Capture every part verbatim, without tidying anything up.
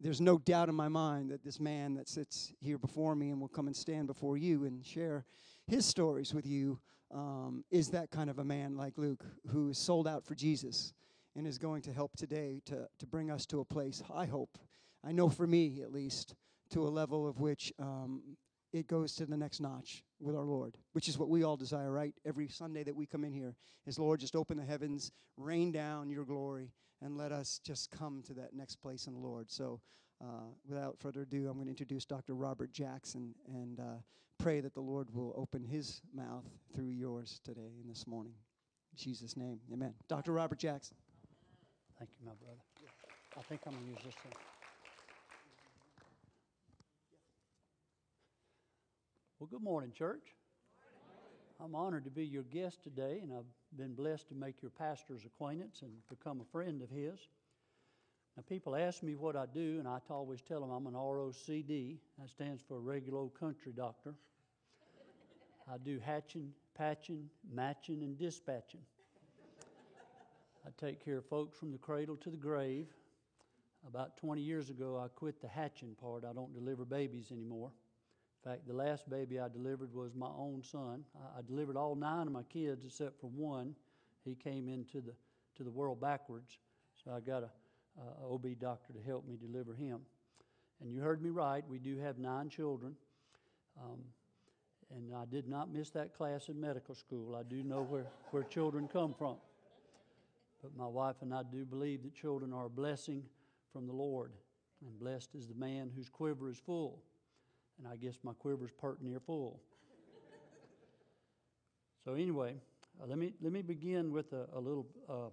there's no doubt in my mind that this man that sits here before me and will come and stand before you and share his stories with you um, is that kind of a man like Luke, who is sold out for Jesus and is going to help today to, to bring us to a place, I hope, I know for me at least, to a level of which um, it goes to the next notch with our Lord, which is what we all desire, right? Every Sunday that we come in here is, Lord, just open the heavens, rain down your glory, and let us just come to that next place in the Lord. So uh, without further ado, I'm going to introduce Doctor Robert Jackson and uh, pray that the Lord will open his mouth through yours today and this morning. In Jesus' name, amen. Doctor Robert Jackson. Thank you, my brother. I think I'm going to use this thing. Well, good morning, church. I'm honored to be your guest today, and I've been blessed to make your pastor's acquaintance and become a friend of his. Now, people ask me what I do, and I always tell them I'm an R O C D. That stands for Regular Old Country Doctor. I do hatching, patching, matching, and dispatching. I take care of folks from the cradle to the grave. About twenty years ago, I quit the hatching part. I don't deliver babies anymore. In fact, the last baby I delivered was my own son. I, I delivered all nine of my kids except for one. He came into the to the world backwards, so I got a, a O B doctor to help me deliver him. And you heard me right. We do have nine children, um, and I did not miss that class in medical school. I do know where, where children come from. But my wife and I do believe that children are a blessing from the Lord, and blessed is the man whose quiver is full. And I guess my quiver's pert near full. So anyway, uh, let me let me begin with a, a little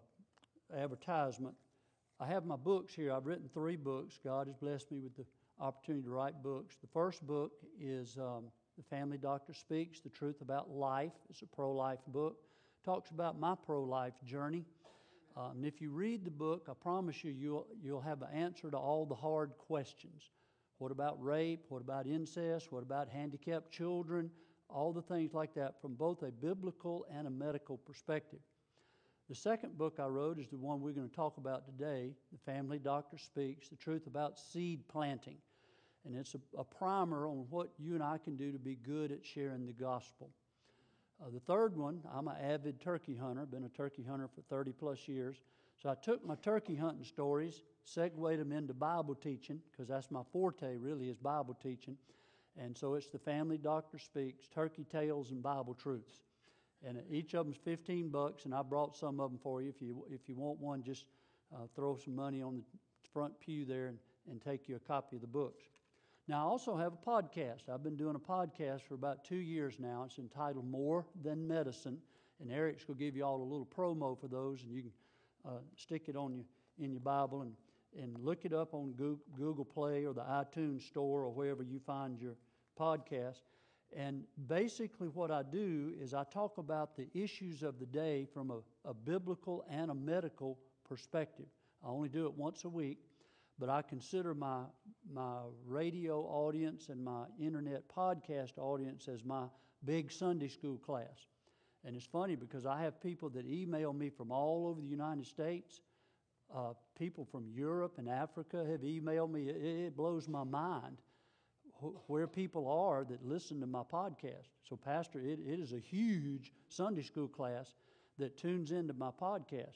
uh, advertisement. I have my books here. I've written three books. God has blessed me with the opportunity to write books. The first book is um, The Family Doctor Speaks, The Truth About Life. It's a pro-life book. It talks about my pro-life journey. Um, and if you read the book, I promise you, you'll you'll have an answer to all the hard questions. What about rape? What about incest? What about handicapped children? All the things like that from both a biblical and a medical perspective. The second book I wrote is the one we're going to talk about today, The Family Doctor Speaks, The Truth About Seed Planting. And it's a, a primer on what you and I can do to be good at sharing the gospel. Uh, the third one, I'm an avid turkey hunter, been a turkey hunter for thirty plus years. So I took my turkey hunting stories, segued them into Bible teaching, because that's my forte really, is Bible teaching. And so it's The Family Doctor Speaks, Turkey Tales and Bible Truths. And each of them's fifteen bucks, and I brought some of them for you. If you if you want one, just uh, throw some money on the front pew there and, and take you a copy of the books. Now, I also have a podcast. I've been doing a podcast for about two years now. It's entitled More Than Medicine, and Eric's going to give you all a little promo for those, and you can uh, stick it on your in your Bible and, and look it up on Google Play or the iTunes Store or wherever you find your podcast. And basically what I do is I talk about the issues of the day from a, a biblical and a medical perspective. I only do it once a week. But I consider my my radio audience and my internet podcast audience as my big Sunday school class. And it's funny because I have people that email me from all over the United States. Uh, people from Europe and Africa have emailed me. It, it blows my mind wh- where people are that listen to my podcast. So, Pastor, it, it is a huge Sunday school class that tunes into my podcast.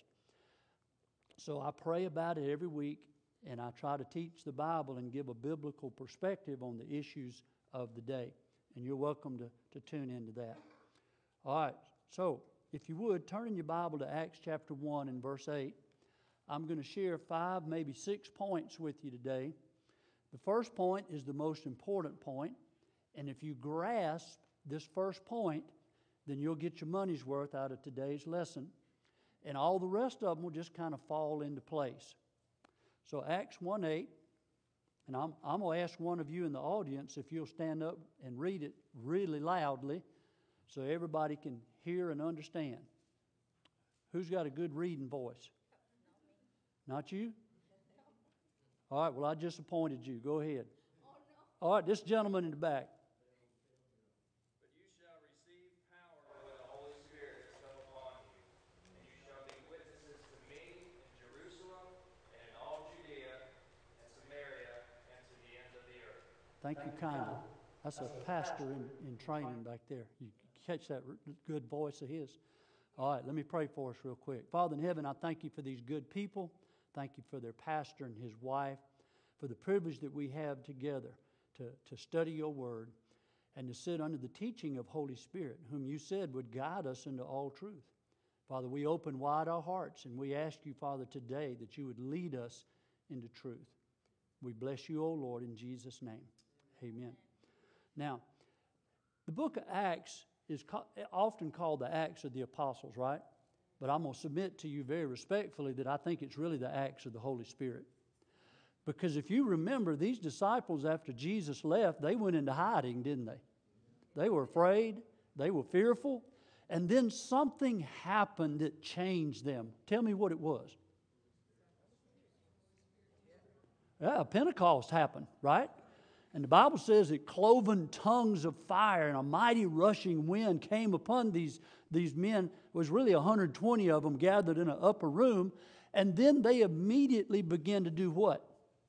So I pray about it every week. And I try to teach the Bible and give a biblical perspective on the issues of the day. And you're welcome to, to tune into that. All right, so if you would, turn in your Bible to Acts chapter one and verse eight. I'm going to share five, maybe six points with you today. The first point is the most important point. And if you grasp this first point, then you'll get your money's worth out of today's lesson. And all the rest of them will just kind of fall into place. So Acts one eight, and I'm, I'm going to ask one of you in the audience if you'll stand up and read it really loudly so everybody can hear and understand. Who's got a good reading voice? Not you? All right, well, I disappointed you. Go ahead. All right, this gentleman in the back. Thank you kindly. That's a pastor in, in training back there. You catch that r- good voice of his. All right, let me pray for us real quick. Father in heaven, I thank you for these good people. Thank you for their pastor and his wife, for the privilege that we have together to, to study your word and to sit under the teaching of Holy Spirit, whom you said would guide us into all truth. Father, we open wide our hearts and we ask you, Father, today that you would lead us into truth. We bless you, O Lord, in Jesus' name. Amen. Now, the book of Acts is often called the Acts of the Apostles, right? But I'm going to submit to you very respectfully that I think it's really the Acts of the Holy Spirit. Because if you remember, these disciples, after Jesus left, they went into hiding, didn't they? They were afraid. They were fearful. And then something happened that changed them. Tell me what it was. Yeah, Pentecost happened, right? And the Bible says that cloven tongues of fire and a mighty rushing wind came upon these, these men. It was really one hundred twenty of them gathered in an upper room. And then they immediately began to do what?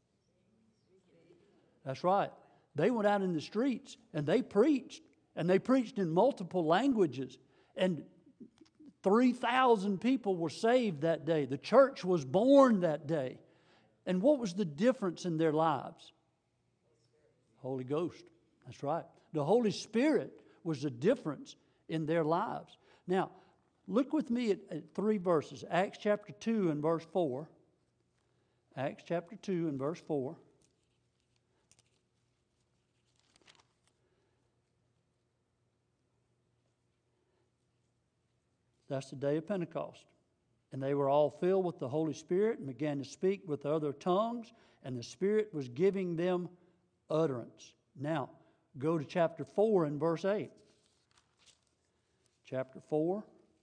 That's right. They went out in the streets and they preached. And they preached in multiple languages. And three thousand people were saved that day. The church was born that day. And what was the difference in their lives? Holy Ghost. That's right. The Holy Spirit was the difference in their lives. Now, look with me at, at three verses. Acts chapter two and verse four. Acts chapter two and verse four. That's the day of Pentecost. And they were all filled with the Holy Spirit and began to speak with other tongues, and the Spirit was giving them utterance. Now, go to chapter four and verse eight. Chapter four,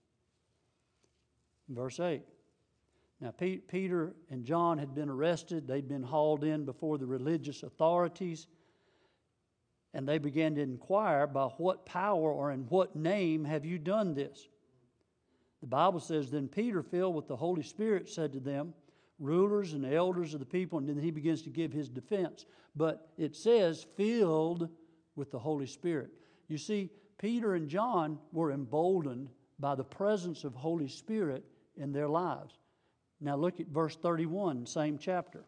verse eight. Now, P- Peter and John had been arrested. They'd been hauled in before the religious authorities, and they began to inquire, by what power or in what name have you done this? The Bible says, then Peter, filled with the Holy Spirit, said to them, rulers and elders of the people, and then he begins to give his defense. But it says, filled with the Holy Spirit. You see, Peter and John were emboldened by the presence of Holy Spirit in their lives. Now look at verse thirty-one, same chapter.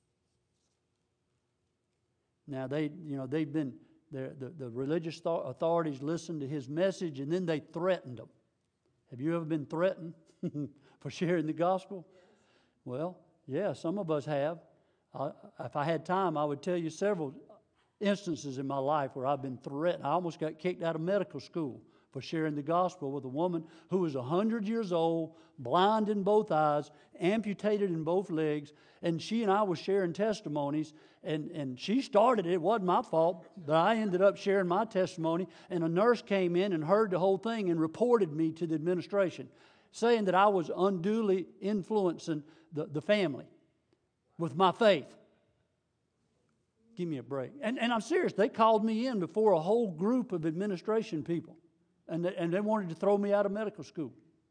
Now they, you know, they've been, the, the, the religious authorities listened to his message, and then they threatened him. Have you ever been threatened for sharing the gospel? Well, yeah, some of us have. I, if I had time, I would tell you several instances in my life where I've been threatened. I almost got kicked out of medical school for sharing the gospel with a woman who was one hundred years old, blind in both eyes, amputated in both legs, and she and I were sharing testimonies, and, and she started it. It wasn't my fault, but I ended up sharing my testimony, and a nurse came in and heard the whole thing and reported me to the administration, saying that I was unduly influencing the, the family with my faith. Give me a break. And, and I'm serious. They called me in before a whole group of administration people, and they, and they wanted to throw me out of medical school.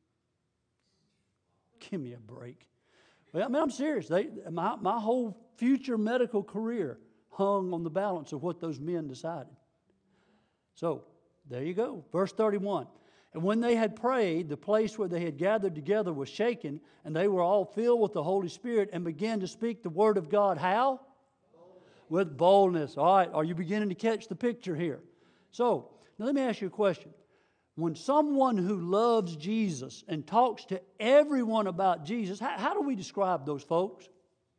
Give me a break. Well, I mean, I'm serious. They, my, my whole future medical career hung on the balance of what those men decided. So, there you go. Verse thirty-one. And when they had prayed, the place where they had gathered together was shaken, and they were all filled with the Holy Spirit and began to speak the word of God. How? Boldness. With boldness. All right, are you beginning to catch the picture here? So, now let me ask you a question. When someone who loves Jesus and talks to everyone about Jesus, how, how do we describe those folks?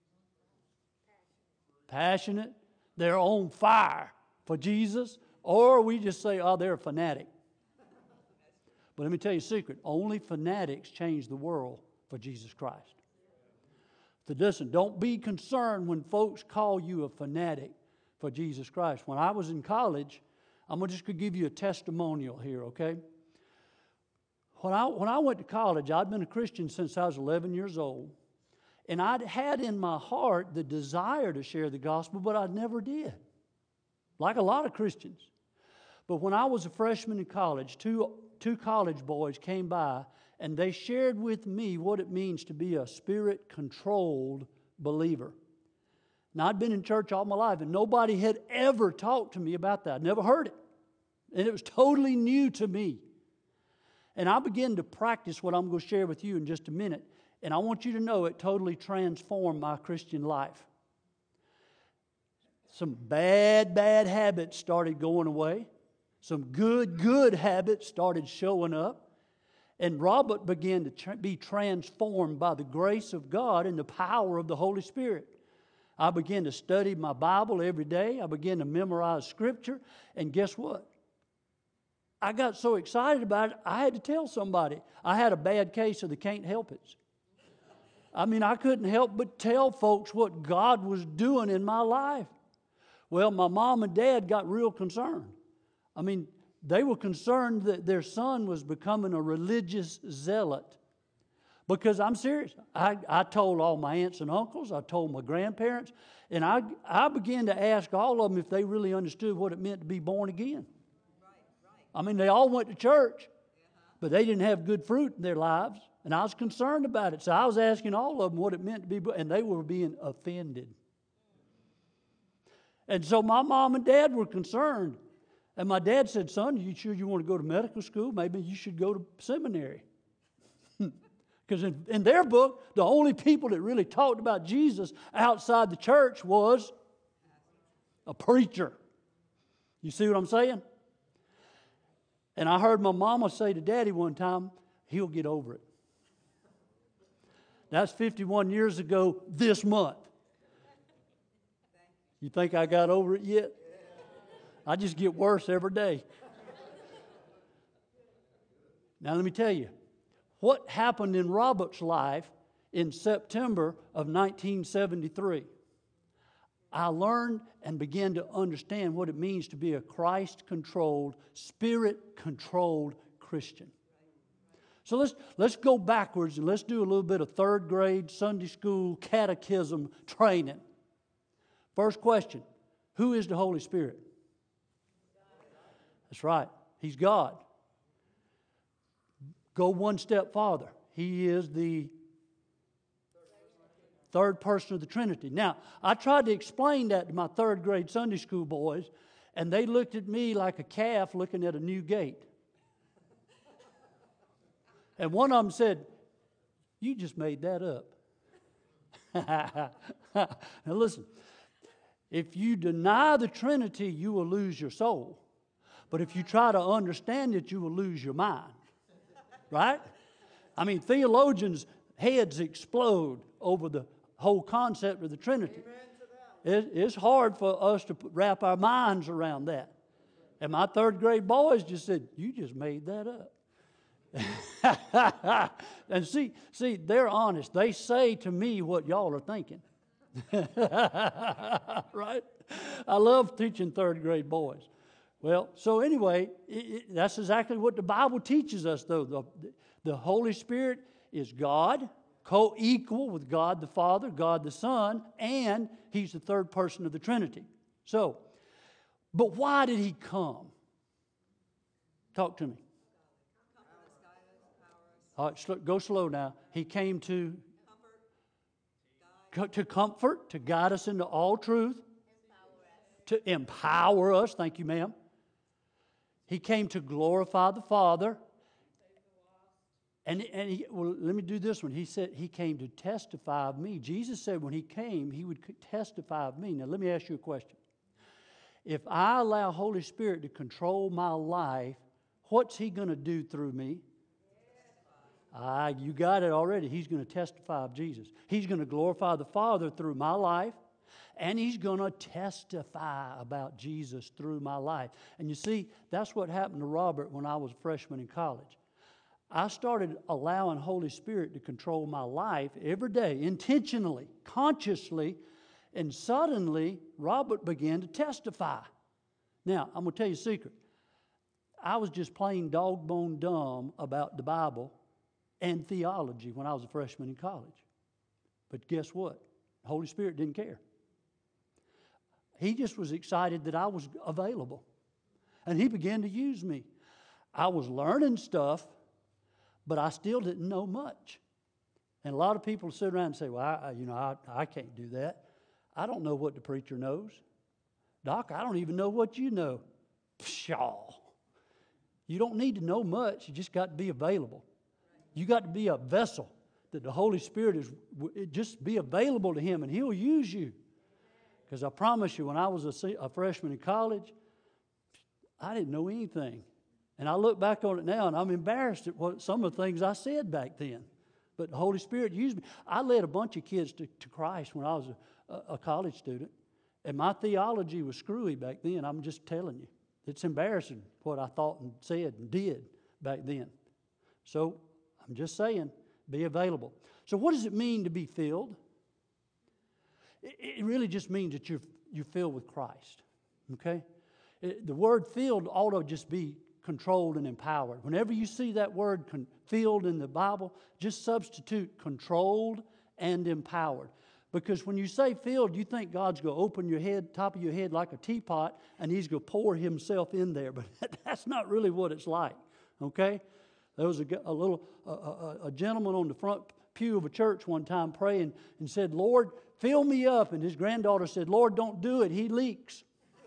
Passionate. They're on fire for Jesus. Or we just say, oh, they're a fanatic. But let me tell you a secret. Only fanatics change the world for Jesus Christ. So listen, don't be concerned when folks call you a fanatic for Jesus Christ. When I was in college, I'm just going to give you a testimonial here, okay? When I, when I went to college, I'd been a Christian since I was eleven years old. And I'd had in my heart the desire to share the gospel, but I never did. Like a lot of Christians. But when I was a freshman in college, two, two college boys came by and they shared with me what it means to be a spirit-controlled believer. Now, I'd been in church all my life, and nobody had ever talked to me about that. I'd never heard it. And it was totally new to me. And I began to practice what I'm going to share with you in just a minute. And I want you to know it totally transformed my Christian life. Some bad, bad habits started going away. Some good, good habits started showing up. And Robert began to tra- be transformed by the grace of God and the power of the Holy Spirit. I began to study my Bible every day. I began to memorize Scripture. And guess what? I got so excited about it, I had to tell somebody. I had a bad case of the can't help it. I mean, I couldn't help but tell folks what God was doing in my life. Well, my mom and dad got real concerned. I mean, they were concerned that their son was becoming a religious zealot. Because I'm serious. I, I told all my aunts and uncles. I told my grandparents. And I, I began to ask all of them if they really understood what it meant to be born again. I mean, they all went to church, but they didn't have good fruit in their lives. And I was concerned about it. So I was asking all of them what it meant to be born. And they were being offended. And so my mom and dad were concerned. And my dad said, son, are you sure you want to go to medical school? Maybe you should go to seminary. Because in, in their book, the only people that really talked about Jesus outside the church was a preacher. You see what I'm saying? And I heard my mama say to Daddy one time, he'll get over it. That's fifty-one years ago this month. You think I got over it yet? I just get worse every day. Now let me tell you, what happened in Robert's life in September of nineteen seventy-three. I learned and began to understand what it means to be a Christ-controlled, Spirit-controlled Christian. So let's, let's go backwards and let's do a little bit of third grade Sunday school catechism training. First question, who is the Holy Spirit? That's right, He's God. Go one step farther. He is the third person of the Trinity. Now, I tried to explain that to my third grade Sunday school boys, and they looked at me like a calf looking at a new gate. And one of them said, you just made that up. Now listen, if you deny the Trinity, you will lose your soul. But if you try to understand it, you will lose your mind. Right? I mean, theologians' heads explode over the whole concept of the Trinity. It, it's hard for us to wrap our minds around that. And my third grade boys just said, you just made that up. And see, see, they're honest. They say to me what y'all are thinking. Right? I love teaching third grade boys. Well, so anyway, it, it, that's exactly what the Bible teaches us, though. The, the Holy Spirit is God, co-equal with God the Father, God the Son, and He's the third person of the Trinity. So, but why did He come? Talk to me. All right, go slow now. He came to comfort, to comfort, to guide us into all truth, empower to empower us. Thank you, ma'am. He came to glorify the Father. And, and he, well, let me do this one. He said He came to testify of me. Jesus said when He came, He would testify of me. Now, let me ask you a question. If I allow Holy Spirit to control my life, what's He going to do through me? Ah, you got it already. He's going to testify of Jesus. He's going to glorify the Father through my life, and He's going to testify about Jesus through my life. And you see, that's what happened to Robert when I was a freshman in college. I started allowing Holy Spirit to control my life every day, intentionally, consciously, and suddenly Robert began to testify. Now, I'm going to tell you a secret. I was just plain dog-bone dumb about the Bible and theology when I was a freshman in college. But guess what? The Holy Spirit didn't care. He just was excited that I was available. And He began to use me. I was learning stuff, but I still didn't know much. And a lot of people sit around and say, well, I, you know, I, I can't do that. I don't know what the preacher knows. Doc, I don't even know what you know. Pshaw. You don't need to know much. You just got to be available. You got to be a vessel that the Holy Spirit is, just be available to Him and He'll use you. Because I promise you, when I was a, a freshman in college, I didn't know anything. And I look back on it now and I'm embarrassed at what some of the things I said back then. But the Holy Spirit used me. I led a bunch of kids to, to Christ when I was a, a college student. And my theology was screwy back then. I'm just telling you. It's embarrassing what I thought and said and did back then. So I'm just saying, be available. So what does it mean to be filled? It, it really just means that you're, you're filled with Christ. Okay? It, the word filled ought to just be controlled and empowered. Whenever you see that word con- filled in the Bible, just substitute controlled and empowered. Because when you say filled, you think God's going to open your head, top of your head like a teapot, and He's going to pour Himself in there. But that's not really what it's like, okay? There was a, a little a, a, a gentleman on the front pew of a church one time praying and said, Lord, fill me up. And his granddaughter said, Lord, don't do it. He leaks.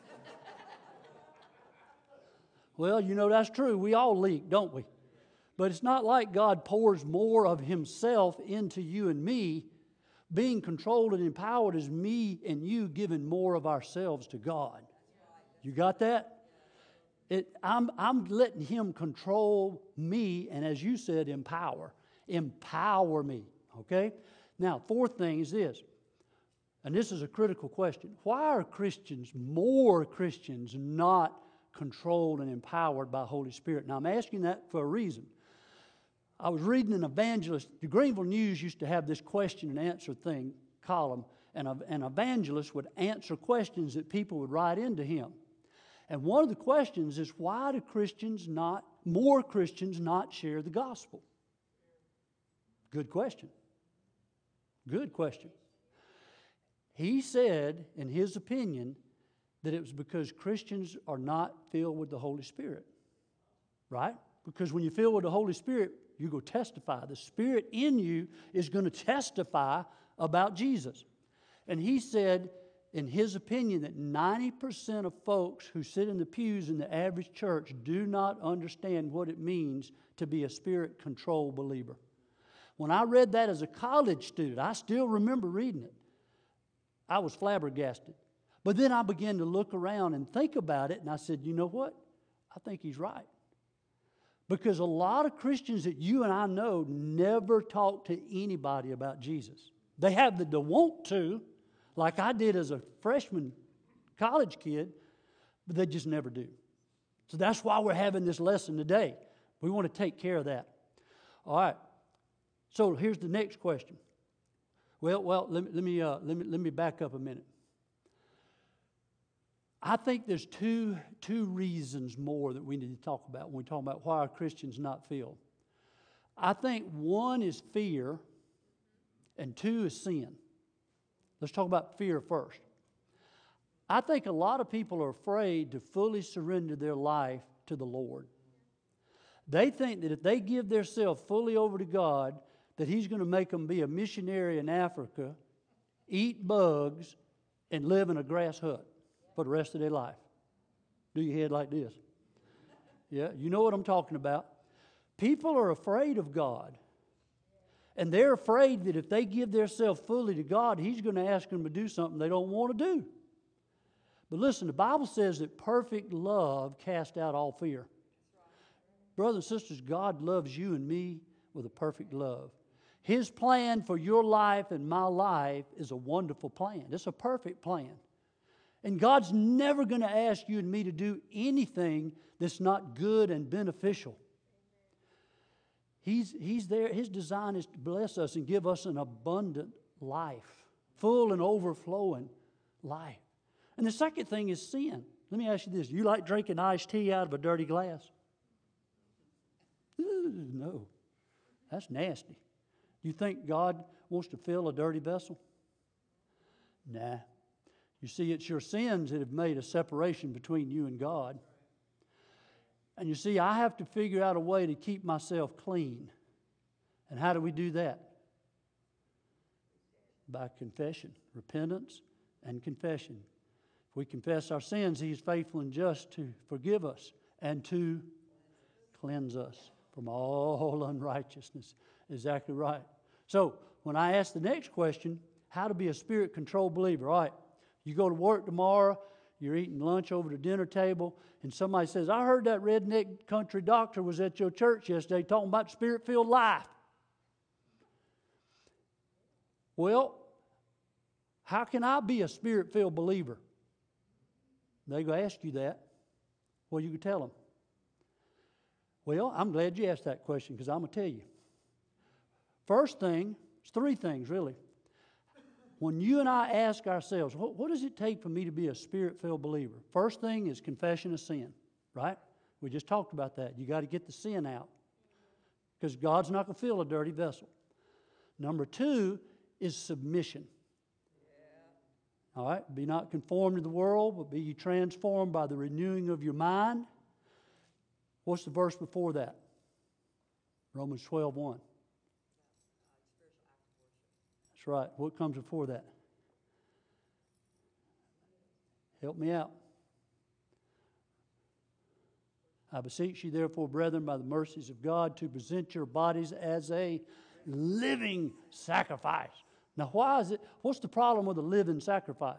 Well, you know, that's true. We all leak, don't we? But it's not like God pours more of Himself into you and me. Being controlled and empowered is me and you giving more of ourselves to God. You got that? It, I'm, I'm letting Him control me and, as you said, empower. Empower me, okay? Now, fourth thing is this, and this is a critical question. Why are Christians, more Christians, not controlled and empowered by Holy Spirit? Now, I'm asking that for a reason. I was reading an evangelist. The Greenville News used to have this question and answer thing, column, and an evangelist would answer questions that people would write into him. And one of the questions is, why do Christians not, more Christians not share the gospel? Good question. Good question. He said, in his opinion, that it was because Christians are not filled with the Holy Spirit. Right? Because when you're filled with the Holy Spirit, you go testify. The Spirit in you is going to testify about Jesus. And he said, in his opinion, that ninety percent of folks who sit in the pews in the average church do not understand what it means to be a Spirit-controlled believer. When I read that as a college student, I still remember reading it. I was flabbergasted. But then I began to look around and think about it, and I said, you know what? I think he's right. Because a lot of Christians that you and I know never talk to anybody about Jesus. They have the, the want to, like I did as a freshman college kid, but they just never do. So that's why we're having this lesson today. We want to take care of that. All right. So here's the next question. Well, well, let me let me uh, let me let me back up a minute. I think there's two, two reasons more that we need to talk about when we talk about why are Christians not filled. I think one is fear and two is sin. Let's talk about fear first. I think a lot of people are afraid to fully surrender their life to the Lord. They think that if they give themselves fully over to God, that He's going to make them be a missionary in Africa, eat bugs, and live in a grass hut for the rest of their life. Do your head like this. Yeah, you know what I'm talking about. People are afraid of God. And they're afraid that if they give themselves fully to God, He's going to ask them to do something they don't want to do. But listen, the Bible says that perfect love casts out all fear. Brothers and sisters, God loves you and me with a perfect love. His plan for your life and my life is a wonderful plan. It's a perfect plan. And God's never going to ask you and me to do anything that's not good and beneficial. He's, he's there. His design is to bless us and give us an abundant life, full and overflowing life. And the second thing is sin. Let me ask you this. You like drinking iced tea out of a dirty glass? Ooh, no. That's nasty. Do you think God wants to fill a dirty vessel? Nah. You see, it's your sins that have made a separation between you and God. And you see, I have to figure out a way to keep myself clean. And how do we do that? By confession, repentance, and confession. If we confess our sins, He is faithful and just to forgive us and to cleanse us from all unrighteousness. Exactly right. So, when I ask the next question, how to be a Spirit-controlled believer? All right, you go to work tomorrow, you're eating lunch over the dinner table, and somebody says, I heard that redneck country doctor was at your church yesterday talking about Spirit-filled life. Well, how can I be a Spirit-filled believer? They're going to ask you that. Well, you can tell them. Well, I'm glad you asked that question because I'm going to tell you. First thing, it's three things really. When you and I ask ourselves, what, what does it take for me to be a Spirit-filled believer? First thing is confession of sin, right? We just talked about that. You got to get the sin out because God's not going to fill a dirty vessel. Number two is submission. All right? Be not conformed to the world, but be ye transformed by the renewing of your mind. What's the verse before that? Romans twelve one. That's right. What comes before that? Help me out. I beseech you, therefore, brethren, by the mercies of God, to present your bodies as a living sacrifice. Now, why is it? What's the problem with a living sacrifice?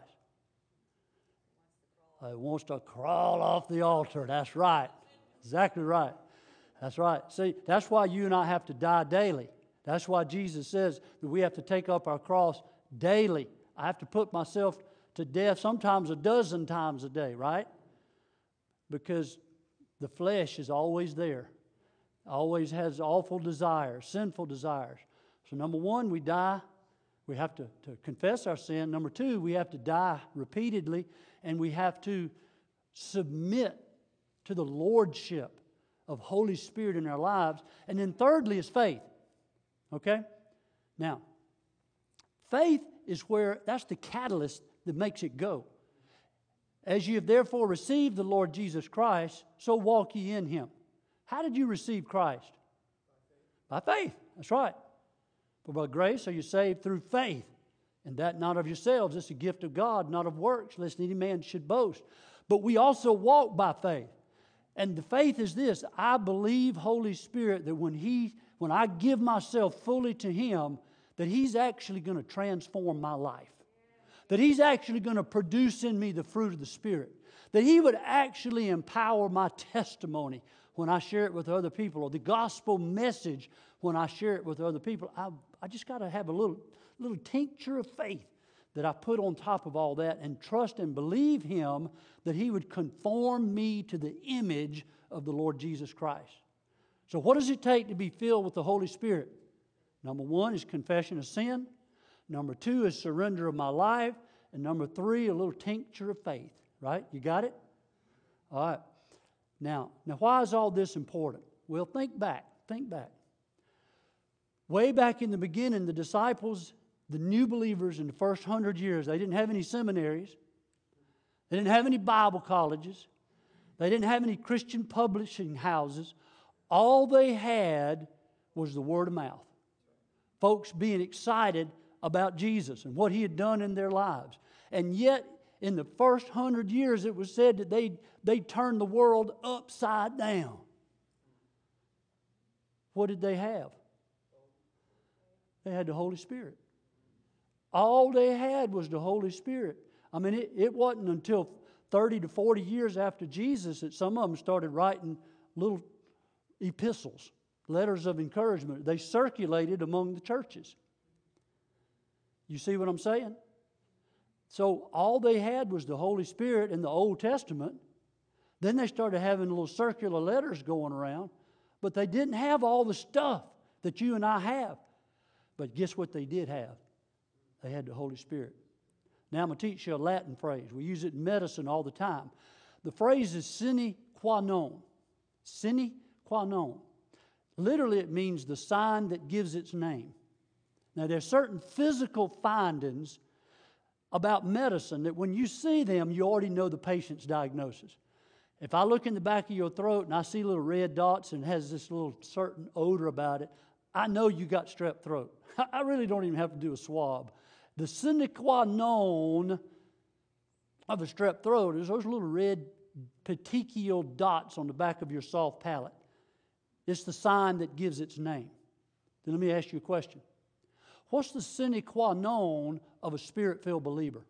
It wants to crawl off the altar. That's right. Exactly right. That's right. See, that's why you and I have to die daily. That's why Jesus says that we have to take up our cross daily. I have to put myself to death sometimes a dozen times a day, right? Because the flesh is always there. Always has awful desires, sinful desires. So number one, we die. We have to, to confess our sin. Number two, we have to die repeatedly. And we have to submit to the lordship of Holy Spirit in our lives. And then thirdly is faith. Okay? Now, faith is where, that's the catalyst that makes it go. As you have therefore received the Lord Jesus Christ, so walk ye in Him. How did you receive Christ? By faith. By faith. That's right. For by grace are you saved through faith. And that not of yourselves, it's a gift of God, not of works, lest any man should boast. But we also walk by faith. And the faith is this: I believe, Holy Spirit, that when He, when I give myself fully to Him, that He's actually going to transform my life. That He's actually going to produce in me the fruit of the Spirit. That He would actually empower my testimony when I share it with other people, or the gospel message when I share it with other people. I, I just got to have a little, little tincture of faith that I put on top of all that and trust and believe Him that He would conform me to the image of the Lord Jesus Christ. So what does it take to be filled with the Holy Spirit? Number one is confession of sin. Number two is surrender of my life. And number three, a little tincture of faith. Right? You got it? All right. Now, now why is all this important? Well, think back. Think back. Way back in the beginning, the disciples, the new believers in the first hundred years, they didn't have any seminaries. They didn't have any Bible colleges. They didn't have any Christian publishing houses. All they had was the word of mouth. Folks being excited about Jesus and what He had done in their lives. And yet, in the first hundred years, it was said that they they turned the world upside down. What did they have? They had the Holy Spirit. All they had was the Holy Spirit. I mean, it, it wasn't until thirty to forty years after Jesus that some of them started writing little epistles, letters of encouragement. They circulated among the churches. You see what I'm saying? So all they had was the Holy Spirit in the Old Testament. Then they started having little circular letters going around. But they didn't have all the stuff that you and I have. But guess what they did have? They had the Holy Spirit. Now I'm going to teach you a Latin phrase. We use it in medicine all the time. The phrase is sine qua non. Sine qua non. Literally it means the sign that gives its name. Now there's certain physical findings about medicine that when you see them, you already know the patient's diagnosis. If I look in the back of your throat and I see little red dots and it has this little certain odor about it, I know you got strep throat. I really don't even have to do a swab. The sine qua non of a strep throat is those little red petechial dots on the back of your soft palate. It's the sign that gives its name. Then let me ask you a question. What's the sine qua non of a Spirit-filled believer?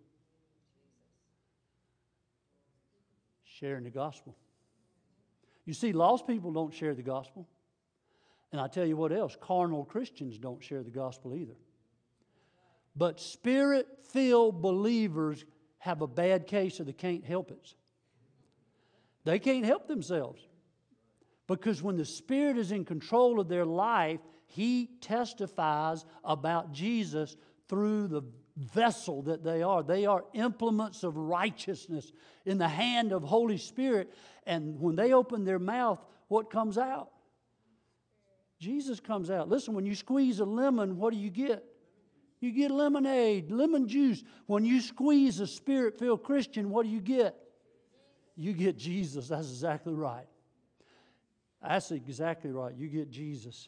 Sharing the gospel. You see, lost people don't share the gospel. And I tell you what else, carnal Christians don't share the gospel either. But Spirit-filled believers have a bad case of they can't help it. They can't help themselves. Because when the Spirit is in control of their life, He testifies about Jesus through the vessel that they are. They are implements of righteousness in the hand of Holy Spirit. And when they open their mouth, what comes out? Jesus comes out. Listen, when you squeeze a lemon, what do you get? You get lemonade, lemon juice. When you squeeze a Spirit-filled Christian, what do you get? You get Jesus. That's exactly right. That's exactly right. You get Jesus.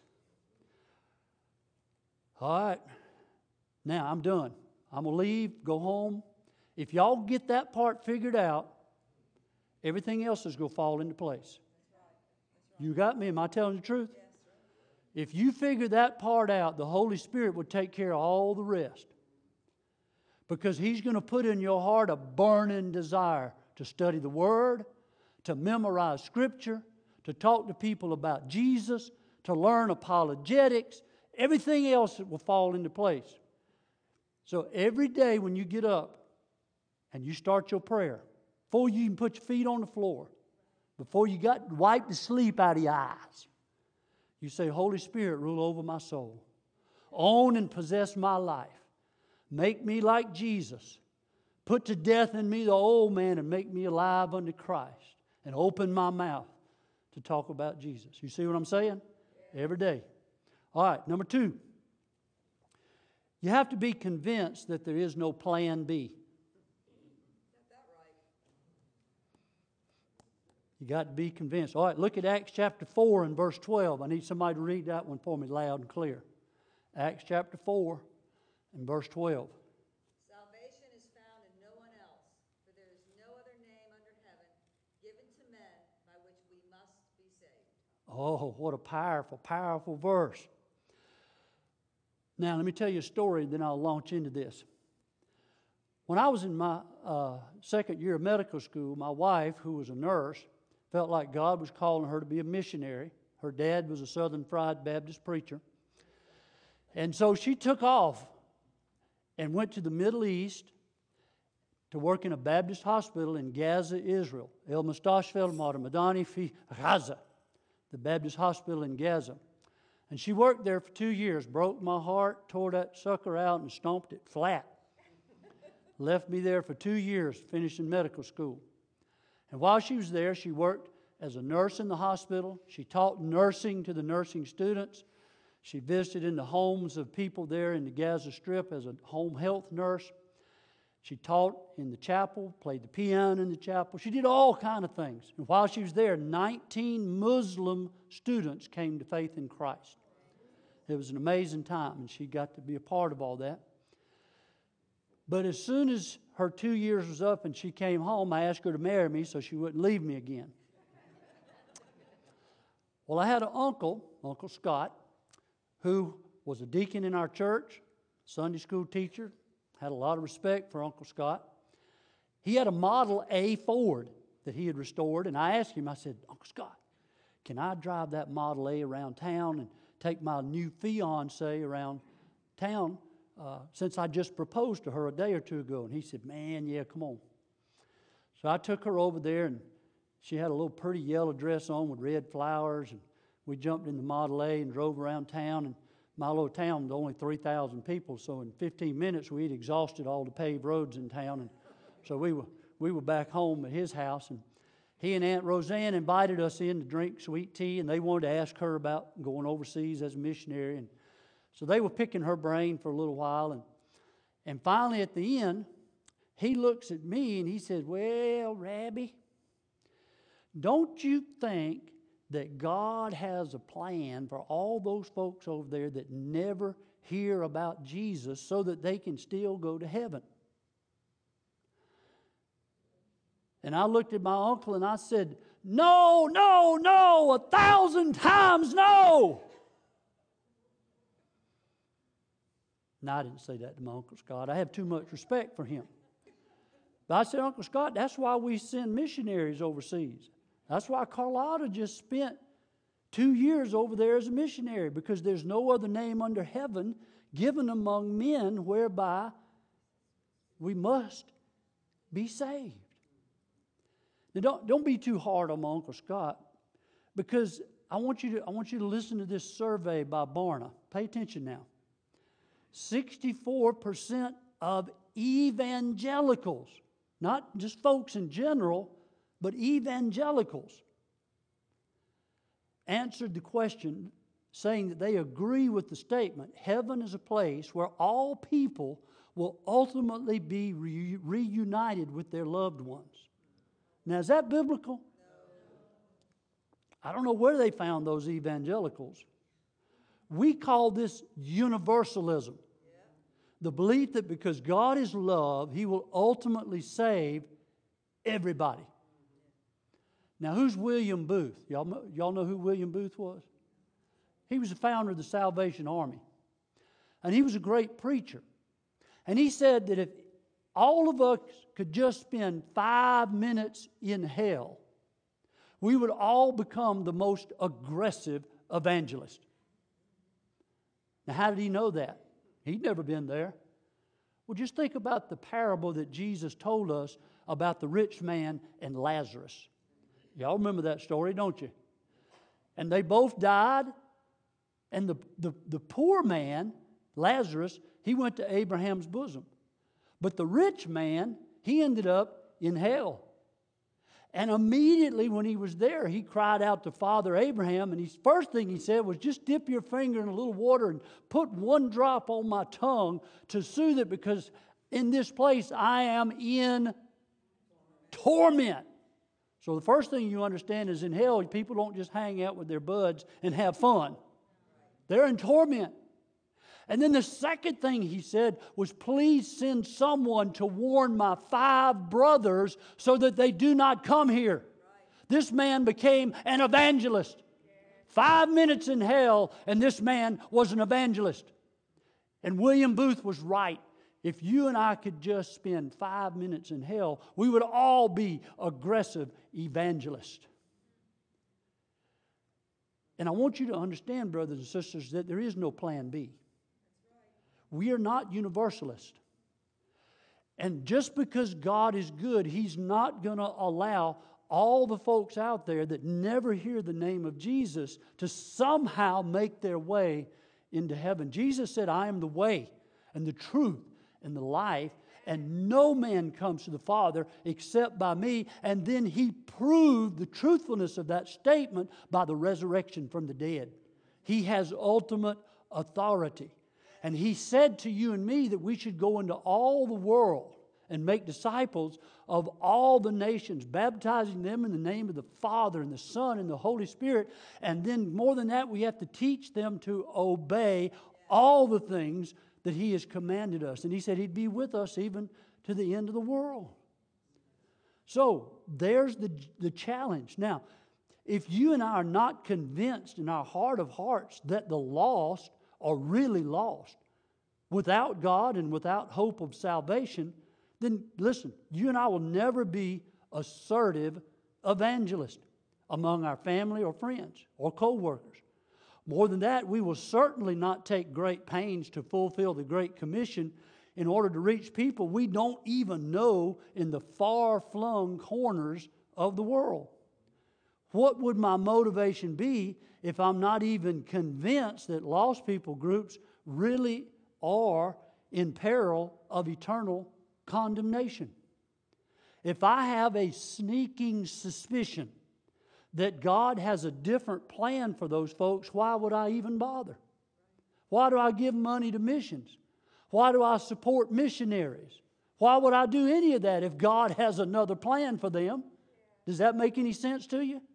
All right. Now, I'm done. I'm going to leave, go home. If y'all get that part figured out, everything else is going to fall into place. You got me? Am I telling the truth? If you figure that part out, the Holy Spirit will take care of all the rest. Because He's going to put in your heart a burning desire to study the Word, to memorize Scripture, to talk to people about Jesus, to learn apologetics. Everything else will fall into place. So every day when you get up and you start your prayer, before you even put your feet on the floor, before you got wipe the sleep out of your eyes, you say, Holy Spirit, rule over my soul. Own and possess my life. Make me like Jesus. Put to death in me the old man and make me alive unto Christ. And open my mouth to talk about Jesus. You see what I'm saying? Every day. All right, number two. You have to be convinced that there is no plan B. You got to be convinced. All right, look at Acts chapter four and verse twelve. I need somebody to read that one for me loud and clear. Acts chapter four and verse twelve. Salvation is found in no one else, for there is no other name under heaven given to men by which we must be saved. Oh, what a powerful, powerful verse. Now, let me tell you a story, then I'll launch into this. When I was in my uh, second year of medical school, my wife, who was a nurse, felt like God was calling her to be a missionary. Her dad was a Southern Fried Baptist preacher. And so she took off and went to the Middle East to work in a Baptist hospital in Gaza, Israel. El Mustashfel Madani fi Gaza, the Baptist hospital in Gaza. And she worked there for two years, broke my heart, tore that sucker out and stomped it flat. Left me there for two years, finishing medical school. And while she was there, she worked as a nurse in the hospital. She taught nursing to the nursing students. She visited in the homes of people there in the Gaza Strip as a home health nurse. She taught in the chapel, played the piano in the chapel. She did all kinds of things. And while she was there, nineteen Muslim students came to faith in Christ. It was an amazing time, and she got to be a part of all that. But as soon as her two years was up and she came home, I asked her to marry me so she wouldn't leave me again. Well, I had an uncle, Uncle Scott, who was a deacon in our church, Sunday school teacher. Had a lot of respect for Uncle Scott. He had a Model A Ford that he had restored, and I asked him, I said, Uncle Scott, can I drive that Model A around town and take my new fiancée around town uh, since I just proposed to her a day or two ago? And he said, man, yeah, come on. So I took her over there, and she had a little pretty yellow dress on with red flowers, and we jumped in the Model A and drove around town. And my little town was only three thousand people, so in fifteen minutes we'd exhausted all the paved roads in town. And so we were we were back home at his house, and he and Aunt Roseanne invited us in to drink sweet tea, and they wanted to ask her about going overseas as a missionary. And so they were picking her brain for a little while, and and finally at the end, he looks at me and he said, well, Rabbi, don't you think that God has a plan for all those folks over there that never hear about Jesus so that they can still go to heaven? And I looked at my uncle and I said, no, no, no, a thousand times no. No, I didn't say that to my Uncle Scott. I have too much respect for him. But I said, Uncle Scott, that's why we send missionaries overseas. That's why Carlotta just spent two years over there as a missionary, because there's no other name under heaven given among men whereby we must be saved. Now, don't, don't be too hard on my Uncle Scott, because I want you to I want you to listen to this survey by Barna. Pay attention now. sixty-four percent of evangelicals, not just folks in general, but evangelicals, answered the question saying that they agree with the statement, heaven is a place where all people will ultimately be re- reunited with their loved ones. Now, is that biblical? No. I don't know where they found those evangelicals. We call this universalism. Yeah. The belief that because God is love, He will ultimately save everybody. Now, who's William Booth? Y'all, y'all know who William Booth was? He was the founder of the Salvation Army. And he was a great preacher. And he said that if all of us could just spend five minutes in hell, we would all become the most aggressive evangelist. Now, how did he know that? He'd never been there. Well, just think about the parable that Jesus told us about the rich man and Lazarus. Y'all remember that story, don't you? And they both died, and the, the, the poor man, Lazarus, he went to Abraham's bosom. But the rich man, he ended up in hell. And immediately when he was there, he cried out to Father Abraham, and his first thing he said was, just dip your finger in a little water and put one drop on my tongue to soothe it, because in this place I am in torment. So the first thing you understand is in hell, people don't just hang out with their buds and have fun. They're in torment. And then the second thing he said was, please send someone to warn my five brothers so that they do not come here. This man became an evangelist. Five minutes in hell, and this man was an evangelist. And William Booth was right. If you and I could just spend five minutes in hell, we would all be aggressive evangelists. And I want you to understand, brothers and sisters, that there is no plan B. We are not universalists. And just because God is good, He's not going to allow all the folks out there that never hear the name of Jesus to somehow make their way into heaven. Jesus said, I am the way and the truth and the life, and no man comes to the Father except by me. And then He proved the truthfulness of that statement by the resurrection from the dead. He has ultimate authority. And He said to you and me that we should go into all the world and make disciples of all the nations, baptizing them in the name of the Father and the Son and the Holy Spirit. And then more than that, we have to teach them to obey all the things that He has commanded us. And He said He'd be with us even to the end of the world. So there's the, the challenge. Now, if you and I are not convinced in our heart of hearts that the lost are really lost, without God and without hope of salvation, then listen, you and I will never be assertive evangelists among our family or friends or co-workers. More than that, we will certainly not take great pains to fulfill the Great Commission in order to reach people we don't even know in the far-flung corners of the world. What would my motivation be if I'm not even convinced that lost people groups really are in peril of eternal condemnation? If I have a sneaking suspicion that God has a different plan for those folks, why would I even bother? Why do I give money to missions? Why do I support missionaries? Why would I do any of that if God has another plan for them? Does that make any sense to you?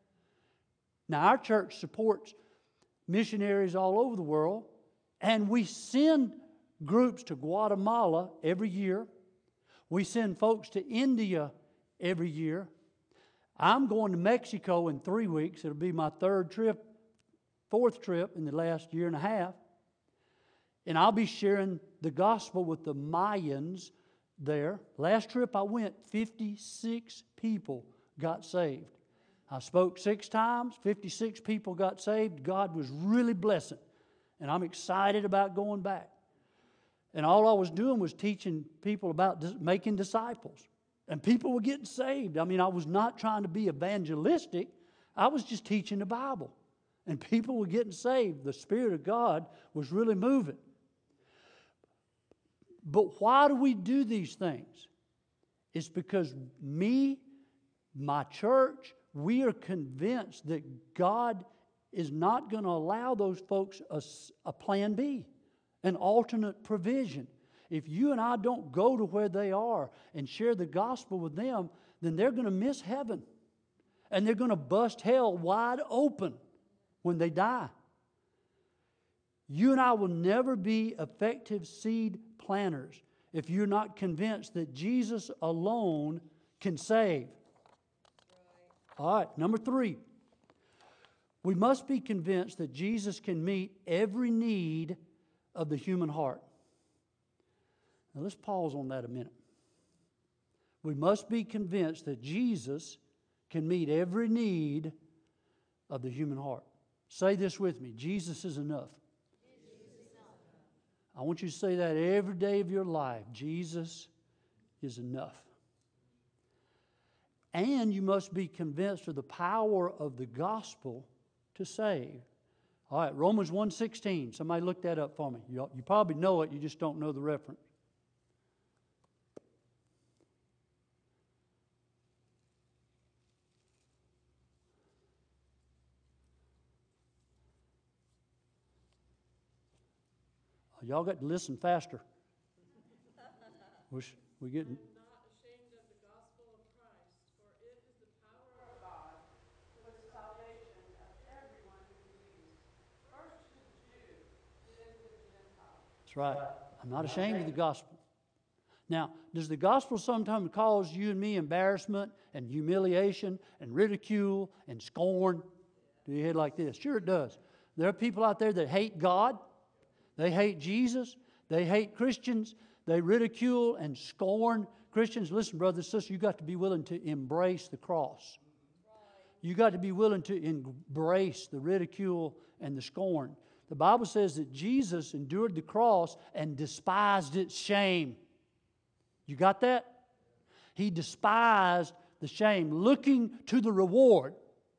Now, our church supports missionaries all over the world, and we send groups to Guatemala every year. We send folks to India every year. I'm going to Mexico in three weeks. It'll be my third trip, fourth trip in the last year and a half. And I'll be sharing the gospel with the Mayans there. Last trip I went, fifty-six people got saved. I spoke six times, fifty-six people got saved. God was really blessing. And I'm excited about going back. And all I was doing was teaching people about dis- making disciples. And people were getting saved. I mean, I was not trying to be evangelistic. I was just teaching the Bible. And people were getting saved. The Spirit of God was really moving. But why do we do these things? It's because me, my church, we are convinced that God is not going to allow those folks a, a plan B, an alternate provision. If you and I don't go to where they are and share the gospel with them, then they're going to miss heaven. And they're going to bust hell wide open when they die. You and I will never be effective seed planters if you're not convinced that Jesus alone can save. All right, number three. We must be convinced that Jesus can meet every need of the human heart. Now let's pause on that a minute. We must be convinced that Jesus can meet every need of the human heart. Say this with me. Jesus is enough. I want you to say that every day of your life. Jesus is enough. And you must be convinced of the power of the gospel to save. All right, Romans one sixteen. Somebody look that up for me. You, you probably know it, you just don't know the reference. Y'all got to listen faster. Wish we getting. That's right. I'm not ashamed of the gospel. Now, does the gospel sometimes cause you and me embarrassment and humiliation and ridicule and scorn? Do your head like this? Sure it does. There are people out there that hate God. They hate Jesus. They hate Christians. They ridicule and scorn Christians. Listen, brothers and sisters, you've got to be willing to embrace the cross. You've got to be willing to embrace the ridicule and the scorn. The Bible says that Jesus endured the cross and despised its shame. You got that? He despised the shame, looking to the reward.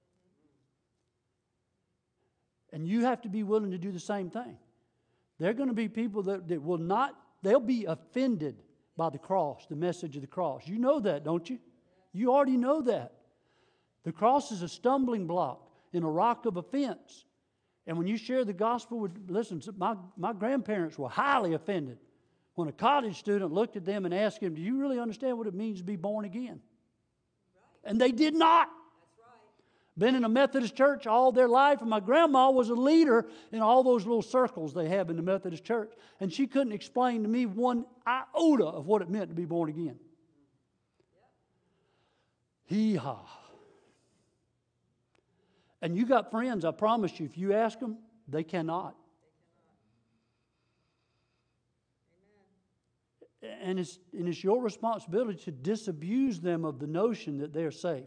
And you have to be willing to do the same thing. There are going to be people that, that will not, they'll be offended by the cross, the message of the cross. You know that, don't you? You already know that. The cross is a stumbling block and a rock of offense. And when you share the gospel with, listen, my, my grandparents were highly offended when a college student looked at them and asked him, do you really understand what it means to be born again? And they did not. Been in a Methodist church all their life, and my grandma was a leader in all those little circles they have in the Methodist church. And she couldn't explain to me one iota of what it meant to be born again. Hee-haw. And you got friends, I promise you, if you ask them, they cannot. And it's, and it's your responsibility to disabuse them of the notion that they're safe.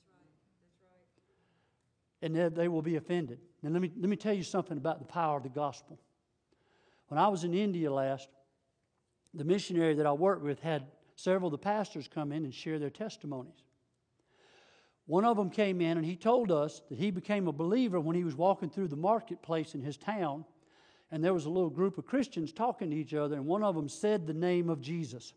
And that they will be offended. Now let me, let me tell you something about the power of the gospel. When I was in India last, the missionary that I worked with had several of the pastors come in and share their testimonies. One of them came in and he told us that he became a believer when he was walking through the marketplace in his town, and there was a little group of Christians talking to each other, and one of them said the name of Jesus.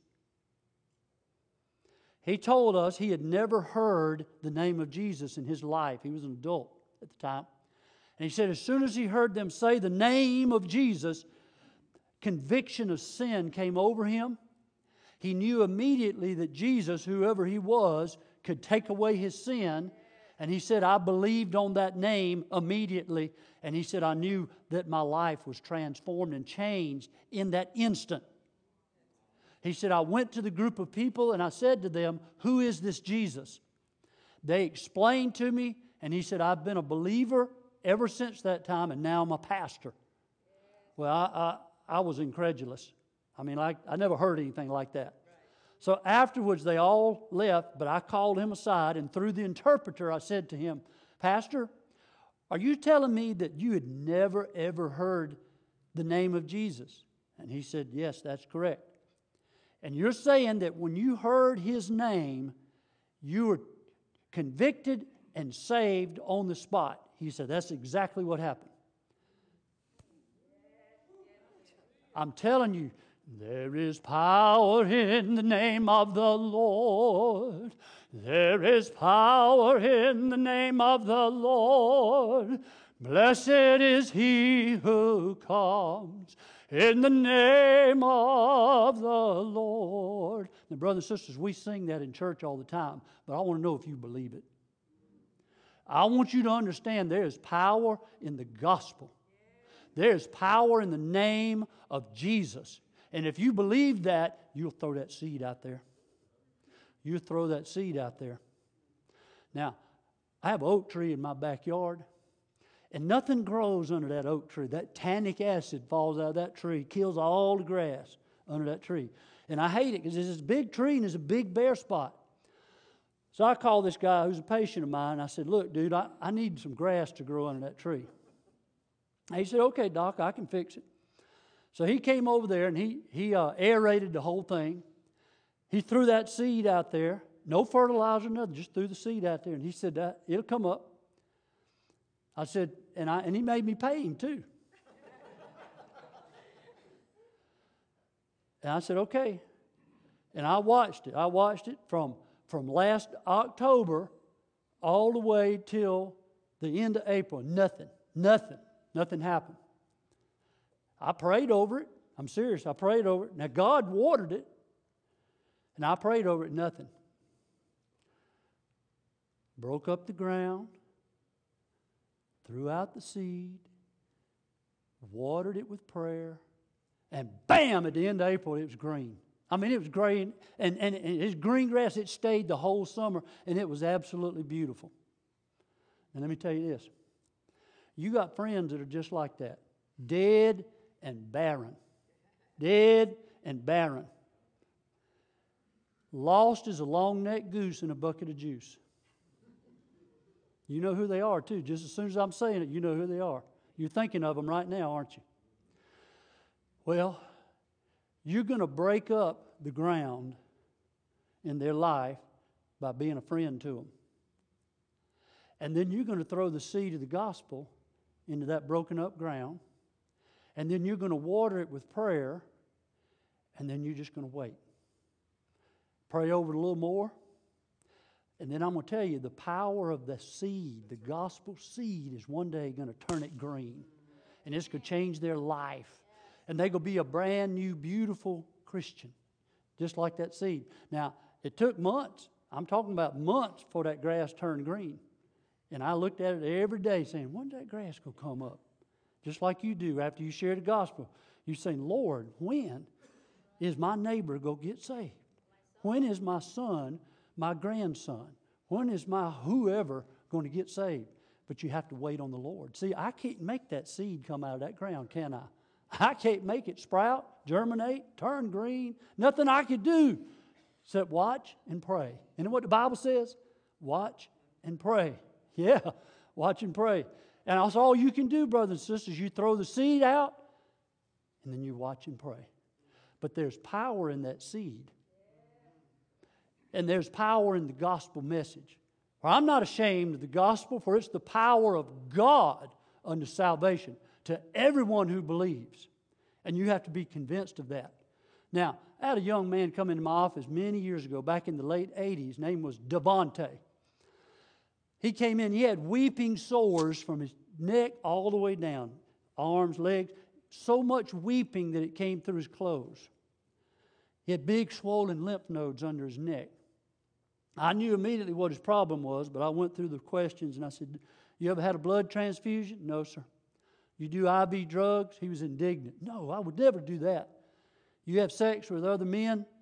He told us he had never heard the name of Jesus in his life. He was an adult at the time. And he said as soon as he heard them say the name of Jesus, conviction of sin came over him. He knew immediately that Jesus, whoever he was, could take away his sin. And he said, I believed on that name immediately. And he said, I knew that my life was transformed and changed in that instant. He said, I went to the group of people and I said to them, who is this Jesus? They explained to me, and he said, I've been a believer ever since that time, and now I'm a pastor. Well, I, I, I was incredulous. I mean, like, I never heard anything like that. So afterwards, they all left, but I called him aside, and through the interpreter, I said to him, Pastor, are you telling me that you had never, ever heard the name of Jesus? And he said, yes, that's correct. And you're saying that when you heard his name, you were convicted and saved on the spot. He said, that's exactly what happened. I'm telling you, there is power in the name of the Lord. There is power in the name of the Lord. Blessed is he who comes in the name of the Lord. Now, brothers and sisters, we sing that in church all the time, but I want to know if you believe it. I want you to understand there is power in the gospel. There is power in the name of Jesus. And if you believe that, you'll throw that seed out there. You throw that seed out there. Now, I have an oak tree in my backyard, and nothing grows under that oak tree. That tannic acid falls out of that tree, kills all the grass under that tree. And I hate it because it's this big tree and there's a big bare spot. So I called this guy who's a patient of mine. I said, look, dude, I, I need some grass to grow under that tree. And he said, okay, Doc, I can fix it. So he came over there and he, he uh, aerated the whole thing. He threw that seed out there. No fertilizer, nothing, just threw the seed out there. And he said, that it'll come up. I said, and I and he made me pay him too. And I said, okay. And I watched it. I watched it from, from last October all the way till the end of April. Nothing, nothing, nothing happened. I prayed over it. I'm serious. I prayed over it. Now, God watered it. And I prayed over it, nothing. Broke up the ground. Threw out the seed. Watered it with prayer. And bam, at the end of April, it was green. I mean, it was green. And, and, and it's green grass. It stayed the whole summer. And it was absolutely beautiful. And let me tell you this. You got friends that are just like that. Dead and barren. Dead and barren. Lost as a long-necked goose in a bucket of juice. You know who they are, too. Just as soon as I'm saying it, you know who they are. You're thinking of them right now, aren't you? Well, you're going to break up the ground in their life by being a friend to them. And then you're going to throw the seed of the gospel into that broken up ground. And then you're going to water it with prayer. And then you're just going to wait. Pray over it a little more. And then I'm going to tell you, the power of the seed, the gospel seed, is one day going to turn it green. And it's going to change their life. And they're going to be a brand new, beautiful Christian. Just like that seed. Now, it took months. I'm talking about months before that grass turned green. And I looked at it every day saying, when's that grass going to come up? Just like you do after you share the gospel. You're saying, Lord, when is my neighbor going to get saved? When is my son, my grandson? When is my whoever going to get saved? But you have to wait on the Lord. See, I can't make that seed come out of that ground, can I? I can't make it sprout, germinate, turn green. Nothing I could do except watch and pray. You know what the Bible says? Watch and pray. Yeah, watch and pray. And that's all you can do, brothers and sisters. You throw the seed out, and then you watch and pray. But there's power in that seed. And there's power in the gospel message. For I'm not ashamed of the gospel, for it's the power of God unto salvation to everyone who believes. And you have to be convinced of that. Now, I had a young man come into my office many years ago, back in the late eighties. His name was Devontae. He came in, he had weeping sores from his neck all the way down, arms, legs, so much weeping that it came through his clothes. He had big swollen lymph nodes under his neck. I knew immediately what his problem was, but I went through the questions and I said, you ever had a blood transfusion? No, sir. You do I V drugs? He was indignant. No, I would never do that. You have sex with other men?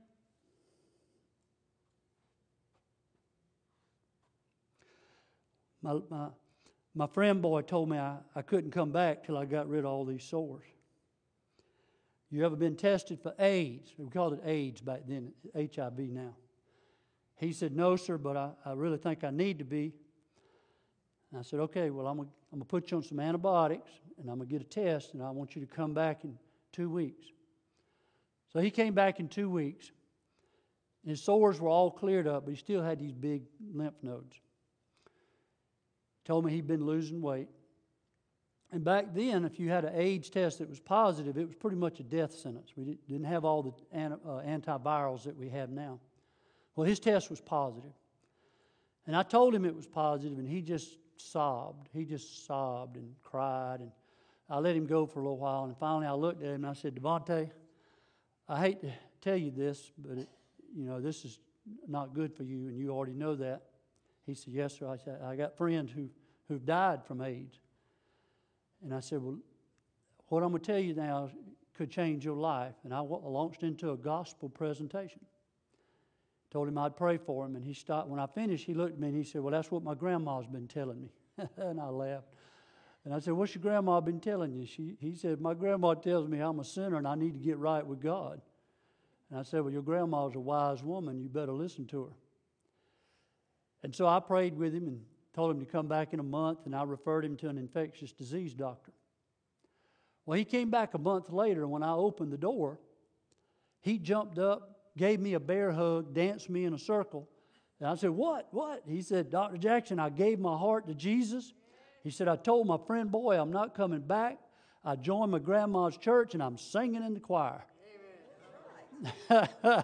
My, my, my friend boy told me I, I couldn't come back till I got rid of all these sores. You ever been tested for AIDS? We called it AIDS back then, H I V now. He said, no, sir, but I, I really think I need to be. And I said, okay, well, I'm going I'm to put you on some antibiotics, and I'm going to get a test, and I want you to come back in two weeks. So he came back in two weeks. His sores were all cleared up, but he still had these big lymph nodes. Told me he'd been losing weight. And back then, if you had an AIDS test that was positive, it was pretty much a death sentence. We didn't have all the uh, antivirals that we have now. Well, his test was positive. And I told him it was positive, and he just sobbed. He just sobbed and cried. And I let him go for a little while. And finally, I looked at him, and I said, Devontae, I hate to tell you this, but, it, you know, this is not good for you, and you already know that. He said, yes, sir. I said, I got friends who, who've died from AIDS. And I said, well, what I'm going to tell you now could change your life. And I launched into a gospel presentation. Told him I'd pray for him. And he stopped. When I finished, he looked at me and he said, well, that's what my grandma's been telling me. And I laughed. And I said, what's your grandma been telling you? She, he said, my grandma tells me I'm a sinner and I need to get right with God. And I said, well, your grandma's a wise woman. You better listen to her. And so I prayed with him and told him to come back in a month, and I referred him to an infectious disease doctor. Well, he came back a month later, and when I opened the door, he jumped up, gave me a bear hug, danced me in a circle. And I said, what, what? He said, Doctor Jackson, I gave my heart to Jesus. He said, I told my friend boy I'm not coming back. I joined my grandma's church, and I'm singing in the choir. Amen.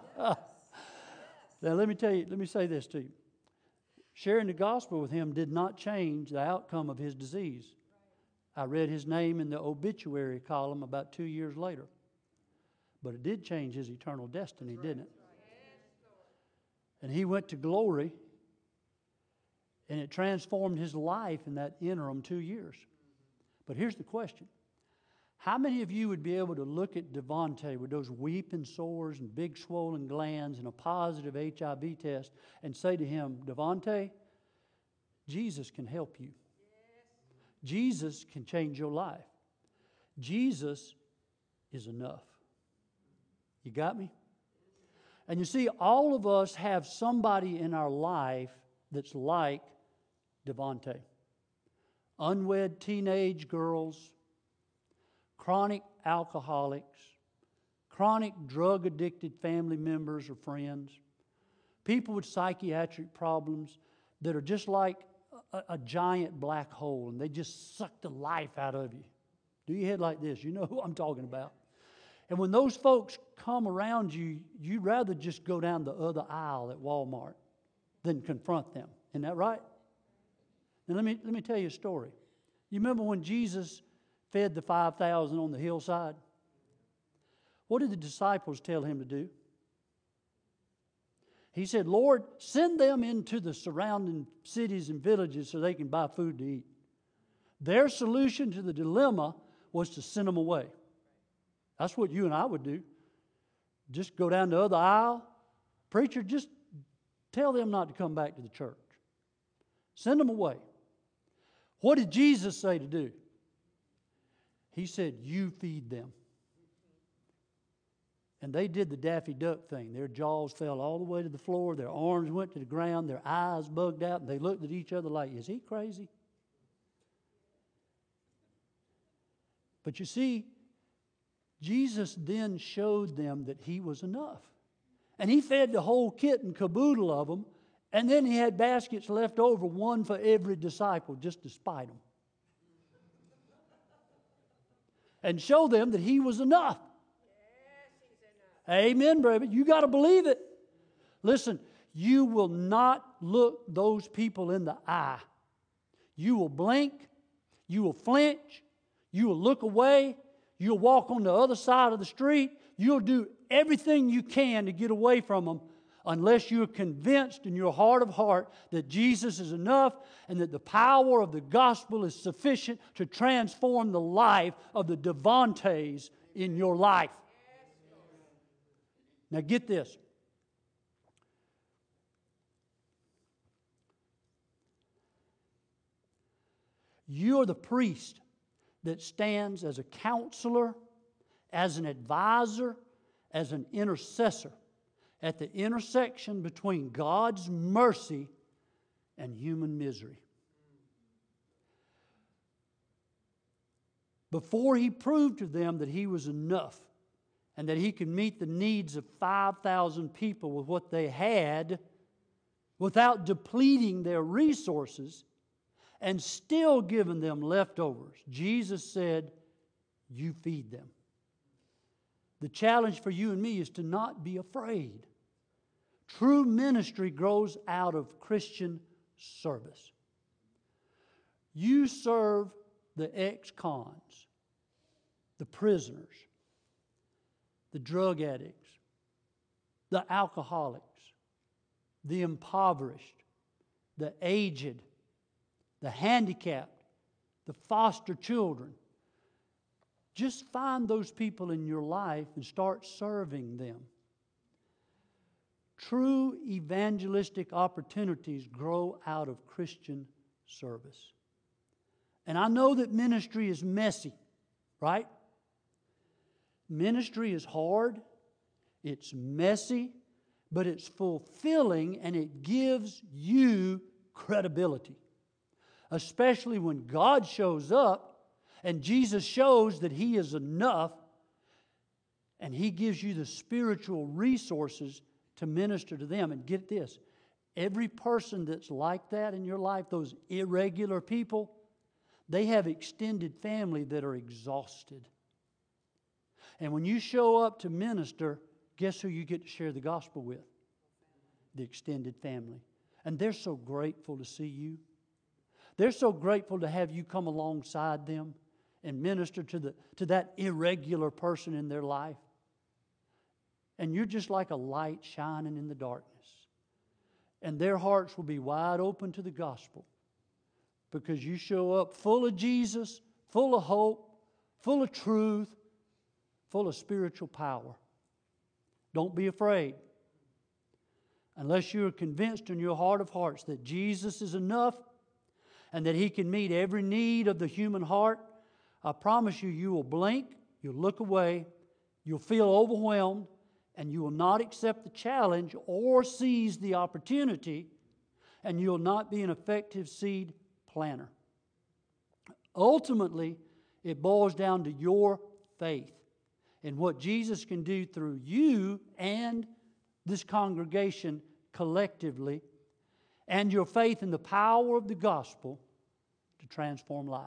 Now, let me tell you, let me say this to you. Sharing the gospel with him did not change the outcome of his disease. I read his name in the obituary column about two years later. But it did change his eternal destiny, didn't it? And he went to glory, and it transformed his life in that interim two years. But here's the question. How many of you would be able to look at Devontae with those weeping sores and big swollen glands and a positive H I V test and say to him, Devontae, Jesus can help you. Yes. Jesus can change your life. Jesus is enough. You got me? And you see, all of us have somebody in our life that's like Devontae. Unwed teenage girls, chronic alcoholics, chronic drug-addicted family members or friends, people with psychiatric problems that are just like a, a giant black hole, and they just suck the life out of you. Do your head like this. You know who I'm talking about. And when those folks come around you, you'd rather just go down the other aisle at Walmart than confront them. Isn't that right? Now let me, let me tell you a story. You remember when Jesus fed the five thousand on the hillside? What did the disciples tell him to do? He said, Lord, send them into the surrounding cities and villages so they can buy food to eat. Their solution to the dilemma was to send them away. That's what you and I would do. Just go down the other aisle. Preacher, just tell them not to come back to the church. Send them away. What did Jesus say to do? He said, you feed them. And they did the Daffy Duck thing. Their jaws fell all the way to the floor. Their arms went to the ground. Their eyes bugged out. And they looked at each other like, is he crazy? But you see, Jesus then showed them that he was enough. And he fed the whole kit and caboodle of them. And then he had baskets left over, one for every disciple, just to spite them. And show them that he was enough. Amen, baby. You got to believe it. Listen, you will not look those people in the eye. You will blink. You will flinch. You will look away. You'll walk on the other side of the street. You'll do everything you can to get away from them unless you're convinced in your heart of heart that Jesus is enough and that the power of the gospel is sufficient to transform the life of the Devontaes in your life. Now get this. You are the priest that stands as a counselor, as an advisor, as an intercessor at the intersection between God's mercy and human misery. Before He proved to them that He was enough and that He could meet the needs of five thousand people with what they had without depleting their resources and still giving them leftovers, Jesus said, you feed them. The challenge for you and me is to not be afraid. True ministry grows out of Christian service. You serve the ex-cons, the prisoners, the drug addicts, the alcoholics, the impoverished, the aged, the handicapped, the foster children. Just find those people in your life and start serving them. True evangelistic opportunities grow out of Christian service. And I know that ministry is messy, right? Ministry is hard, it's messy, but it's fulfilling and it gives you credibility. Especially when God shows up and Jesus shows that He is enough and He gives you the spiritual resources to minister to them. And get this, every person that's like that in your life, those irregular people, they have extended family that are exhausted. And when you show up to minister, guess who you get to share the gospel with? The extended family. And they're so grateful to see you. They're so grateful to have you come alongside them and minister to, the, to that irregular person in their life. And you're just like a light shining in the darkness. And their hearts will be wide open to the gospel because you show up full of Jesus, full of hope, full of truth, full of spiritual power. Don't be afraid. Unless you are convinced in your heart of hearts that Jesus is enough and that He can meet every need of the human heart, I promise you, you will blink, you'll look away, you'll feel overwhelmed, and you will not accept the challenge or seize the opportunity, and you'll not be an effective seed planter. Ultimately, it boils down to your faith and what Jesus can do through you and this congregation collectively, and your faith in the power of the gospel to transform lives.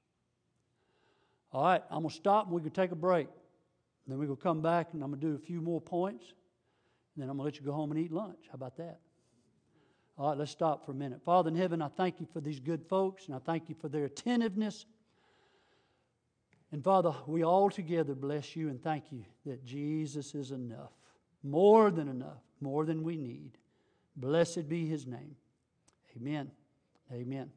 All right, I'm going to stop and we can take a break. Then we're going to come back and I'm going to do a few more points. And then I'm going to let you go home and eat lunch. How about that? All right, let's stop for a minute. Father in heaven, I thank You for these good folks, and I thank You for their attentiveness. And Father, we all together bless You and thank You that Jesus is enough, more than enough, more than we need. Blessed be His name. Amen. Amen.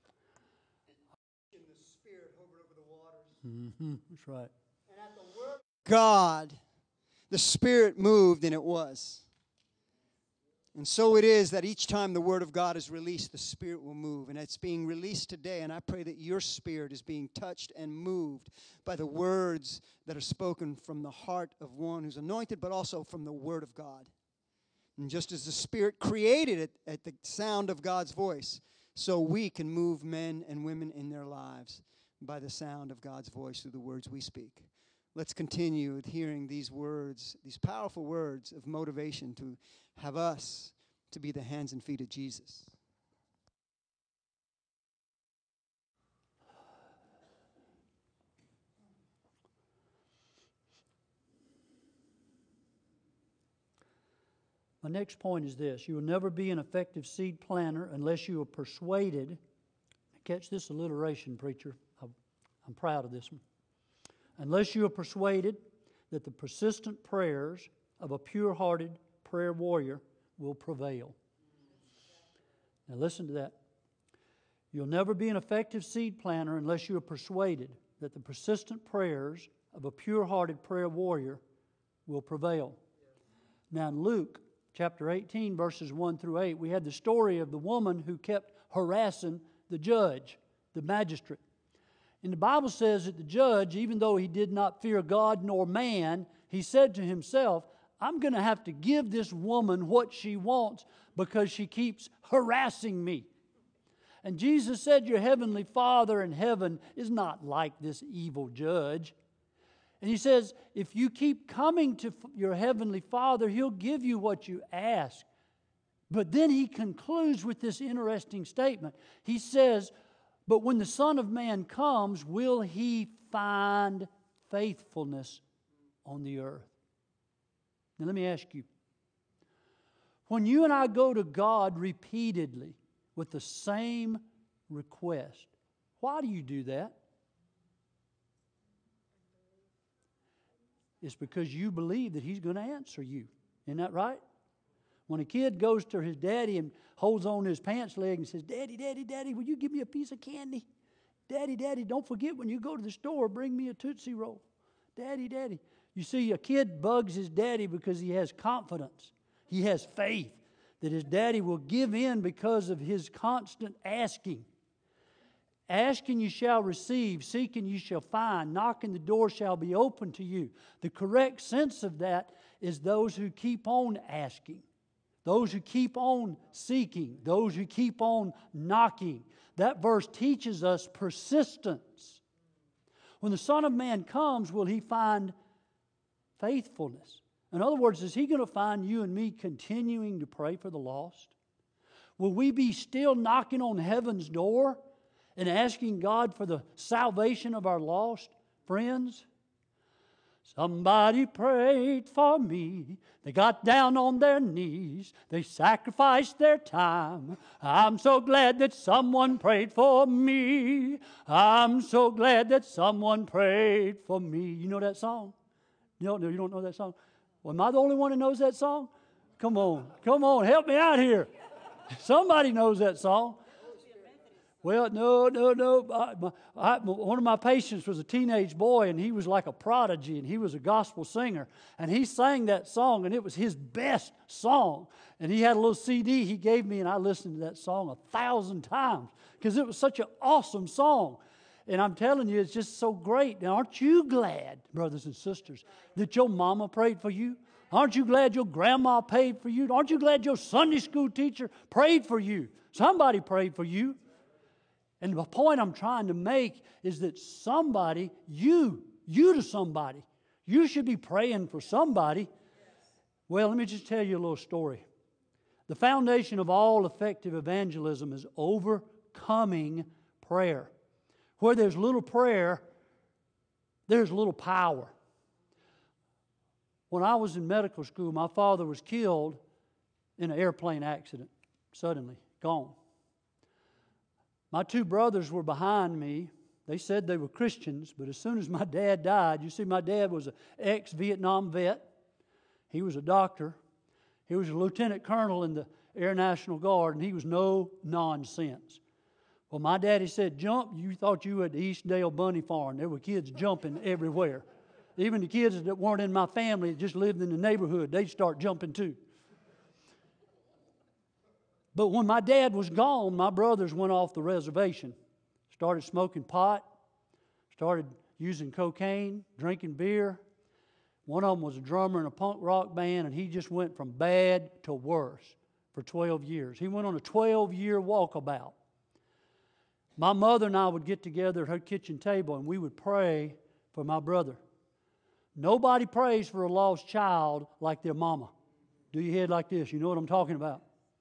In the Spirit hovered over the waters. Mm-hmm. That's right. And at the word of God, the Spirit moved, and it was. And so it is that each time the Word of God is released, the Spirit will move. And it's being released today, and I pray that your spirit is being touched and moved by the words that are spoken from the heart of one who's anointed, but also from the Word of God. And just as the Spirit created it at the sound of God's voice, so we can move men and women in their lives by the sound of God's voice through the words we speak. Let's continue with hearing these words, these powerful words of motivation to have us to be the hands and feet of Jesus. My next point is this. You will never be an effective seed planter unless you are persuaded. Catch this alliteration, preacher. I'm proud of this one. Unless you are persuaded that the persistent prayers of a pure-hearted prayer warrior will prevail. Now listen to that. You'll never be an effective seed planter unless you are persuaded that the persistent prayers of a pure-hearted prayer warrior will prevail. Now in Luke chapter eighteen, verses one through eight, we had the story of the woman who kept harassing the judge, the magistrate. And the Bible says that the judge, even though he did not fear God nor man, he said to himself, I'm going to have to give this woman what she wants because she keeps harassing me. And Jesus said, your heavenly Father in heaven is not like this evil judge. And he says, if you keep coming to your heavenly Father, He'll give you what you ask. But then he concludes with this interesting statement. He says, but when the Son of Man comes, will He find faithfulness on the earth? Now let me ask you, when you and I go to God repeatedly with the same request, why do you do that? It's because you believe that He's going to answer you. Isn't that right? When a kid goes to his daddy and holds on to his pants leg and says, Daddy, Daddy, Daddy, will you give me a piece of candy? Daddy, Daddy, don't forget when you go to the store, bring me a Tootsie Roll. Daddy, Daddy. You see, a kid bugs his daddy because he has confidence. He has faith that his daddy will give in because of his constant asking. Asking you shall receive, seeking you shall find, knocking the door shall be open to you. The correct sense of that is those who keep on asking. Those who keep on seeking, those who keep on knocking. That verse teaches us persistence. When the Son of Man comes, will He find faithfulness? In other words, is He going to find you and me continuing to pray for the lost? Will we be still knocking on heaven's door and asking God for the salvation of our lost friends? Somebody prayed for me. They got down on their knees. They sacrificed their time. I'm so glad that someone prayed for me. I'm so glad that someone prayed for me. You know that song? You don't, you don't know that song? Well, am I the only one who knows that song? Come on. Come on. Help me out here. Somebody knows that song. Well, no, no, no. I, my, I, one of my patients was a teenage boy, and he was like a prodigy, and he was a gospel singer. And he sang that song, and it was his best song. And he had a little C D he gave me, and I listened to that song a thousand times because it was such an awesome song. And I'm telling you, it's just so great. Now, aren't you glad, brothers and sisters, that your mama prayed for you? Aren't you glad your grandma prayed for you? Aren't you glad your Sunday school teacher prayed for you? Somebody prayed for you. And the point I'm trying to make is that somebody, you, you to somebody, you should be praying for somebody. Well, let me just tell you a little story. The foundation of all effective evangelism is overcoming prayer. Where there's little prayer, there's little power. When I was in medical school, my father was killed in an airplane accident, suddenly, gone. My two brothers were behind me. They said they were Christians, but as soon as my dad died, you see, my dad was an ex-Vietnam vet. He was a doctor. He was a lieutenant colonel in the Air National Guard, and he was no nonsense. Well, my daddy said, jump. You thought you were at the Eastdale Bunny Farm. There were kids jumping everywhere. Even the kids that weren't in my family that just lived in the neighborhood, they'd start jumping too. But when my dad was gone, my brothers went off the reservation, started smoking pot, started using cocaine, drinking beer. One of them was a drummer in a punk rock band, and he just went from bad to worse for twelve years. He went on a twelve-year walkabout. My mother and I would get together at her kitchen table, and we would pray for my brother. Nobody prays for a lost child like their mama. Do your head like this. You know what I'm talking about.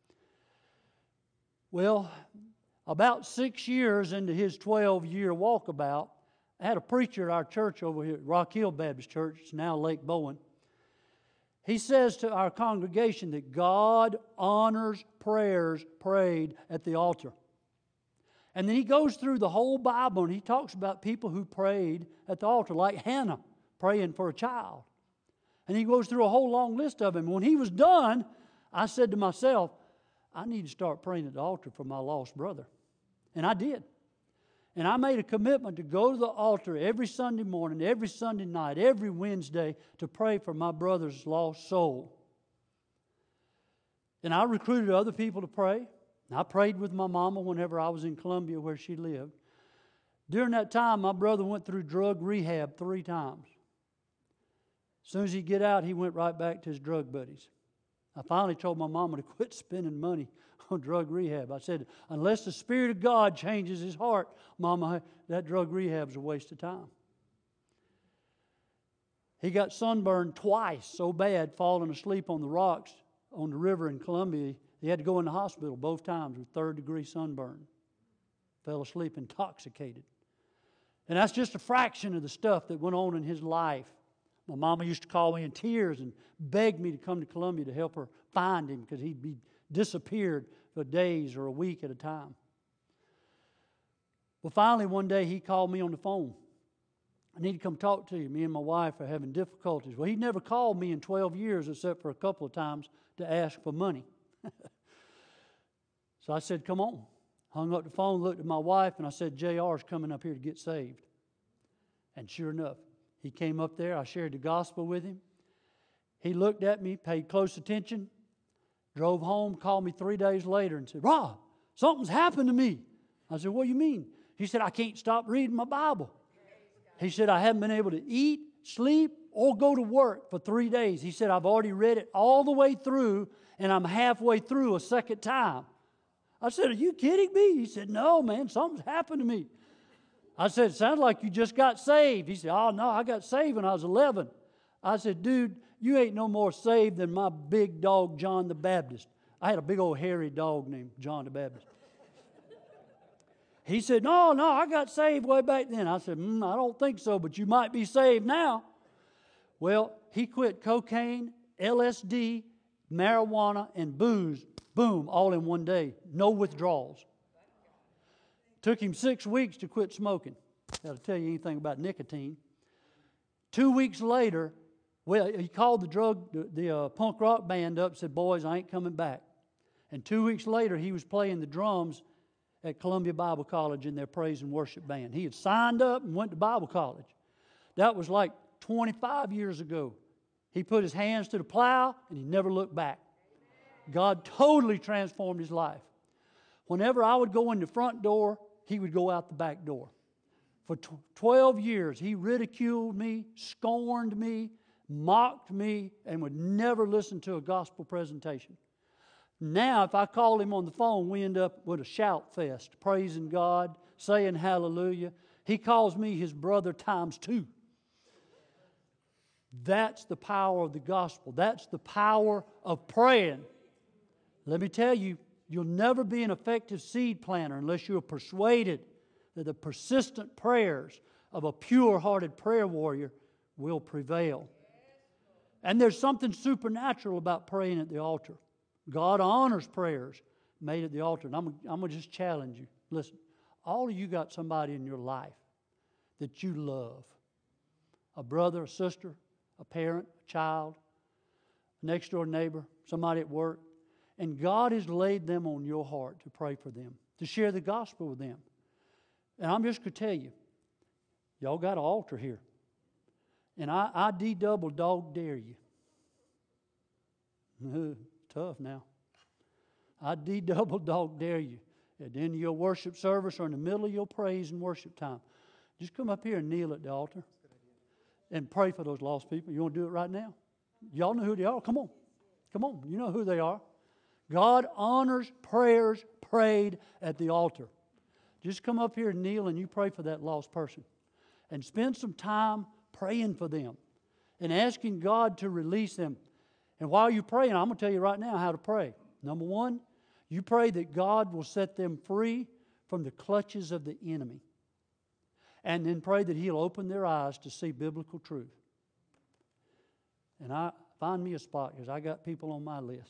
Well, about six years into his twelve-year walkabout, I had a preacher at our church over here at Rock Hill Baptist Church. It's now Lake Bowen. He says to our congregation that God honors prayers prayed at the altar. And then he goes through the whole Bible, and he talks about people who prayed at the altar, like Hannah praying for a child. And he goes through a whole long list of them. When he was done, I said to myself, I need to start praying at the altar for my lost brother. And I did. And I made a commitment to go to the altar every Sunday morning, every Sunday night, every Wednesday to pray for my brother's lost soul. And I recruited other people to pray. I prayed with my mama whenever I was in Columbia where she lived. During that time, my brother went through drug rehab three times. As soon as he get out, he went right back to his drug buddies. I finally told my mama to quit spending money on drug rehab. I said, unless the Spirit of God changes his heart, Mama, that drug rehab's a waste of time. He got sunburned twice so bad, falling asleep on the rocks on the river in Columbia. He had to go in the hospital both times with third degree sunburn. Fell asleep intoxicated. And that's just a fraction of the stuff that went on in his life. My mama used to call me in tears and beg me to come to Columbia to help her find him because he'd be disappeared for days or a week at a time. Well, finally, one day he called me on the phone. I need to come talk to you. Me and my wife are having difficulties. Well, he'd never called me in twelve years except for a couple of times to ask for money. So I said, come on. Hung up the phone, looked at my wife, and I said, J R's coming up here to get saved. And sure enough, he came up there. I shared the gospel with him. He looked at me, paid close attention, drove home, called me three days later and said, Rob, something's happened to me. I said, what do you mean? He said, I can't stop reading my Bible. He said, I haven't been able to eat, sleep, or go to work for three days. He said, I've already read it all the way through, and I'm halfway through a second time. I said, are you kidding me? He said, no, man, something's happened to me. I said, it sounds like you just got saved. He said, oh, no, I got saved when I was eleven. I said, dude, you ain't no more saved than my big dog, John the Baptist. I had a big old hairy dog named John the Baptist. He said, no, no, I got saved way back then. I said, mm, I don't think so, but you might be saved now. Well, he quit cocaine, L S D, marijuana, and booze, boom, all in one day. No withdrawals. Took him six weeks to quit smoking. That'll tell you anything about nicotine. Two weeks later, well, he called the drug, the, the uh, punk rock band up and said, boys, I ain't coming back. And two weeks later, he was playing the drums at Columbia Bible College in their praise and worship band. He had signed up and went to Bible college. That was like twenty-five years ago. He put his hands to the plow and he never looked back. God totally transformed his life. Whenever I would go in the front door, he would go out the back door. For twelve years, he ridiculed me, scorned me, mocked me, and would never listen to a gospel presentation. Now, if I call him on the phone, we end up with a shout fest, praising God, saying hallelujah. He calls me his brother times two. That's the power of the gospel. That's the power of praying. Let me tell you, you'll never be an effective seed planter unless you're persuaded that the persistent prayers of a pure-hearted prayer warrior will prevail. And there's something supernatural about praying at the altar. God honors prayers made at the altar. And I'm, I'm going to just challenge you. Listen, all of you got somebody in your life that you love. A brother, a sister, a parent, a child, a next-door neighbor, somebody at work. And God has laid them on your heart to pray for them, to share the gospel with them. And I'm just going to tell you, y'all got an altar here. And I, I D-double dog dare you. Tough now. I D-double dog dare you. At the end of your worship service or in the middle of your praise and worship time, just come up here and kneel at the altar and pray for those lost people. You want to do it right now? Y'all know who they are? Come on. Come on. You know who they are. God honors prayers prayed at the altar. Just come up here and kneel and you pray for that lost person. And spend some time praying for them and asking God to release them. And while you're praying, I'm going to tell you right now how to pray. Number one, you pray that God will set them free from the clutches of the enemy. And then pray that He'll open their eyes to see biblical truth. And I find me a spot because I got people on my list.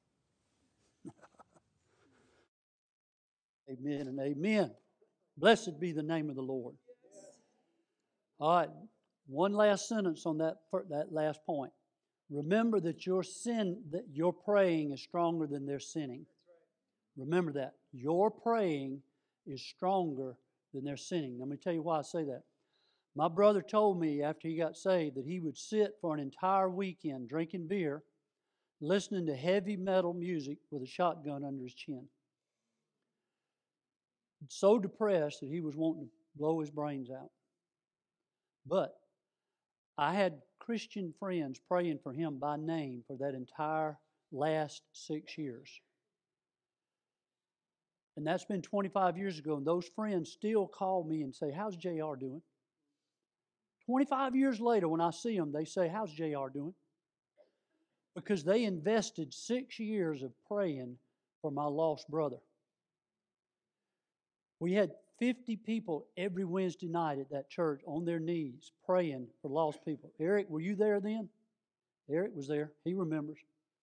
Amen and amen. Blessed be the name of the Lord. All right, one last sentence on that, that last point. Remember that your sin, that your praying is stronger than their sinning. Remember that. Your praying is stronger than their sinning. Let me tell you why I say that. My brother told me after he got saved that he would sit for an entire weekend drinking beer, listening to heavy metal music with a shotgun under his chin. So depressed that he was wanting to blow his brains out. But I had Christian friends praying for him by name for that entire last six years. And that's been twenty-five years ago, and those friends still call me and say, how's J R doing? twenty-five years later, when I see them, they say, how's J R doing? Because they invested six years of praying for my lost brother. We had fifty people every Wednesday night at that church on their knees praying for lost people. Eric, were you there then? Eric was there. He remembers.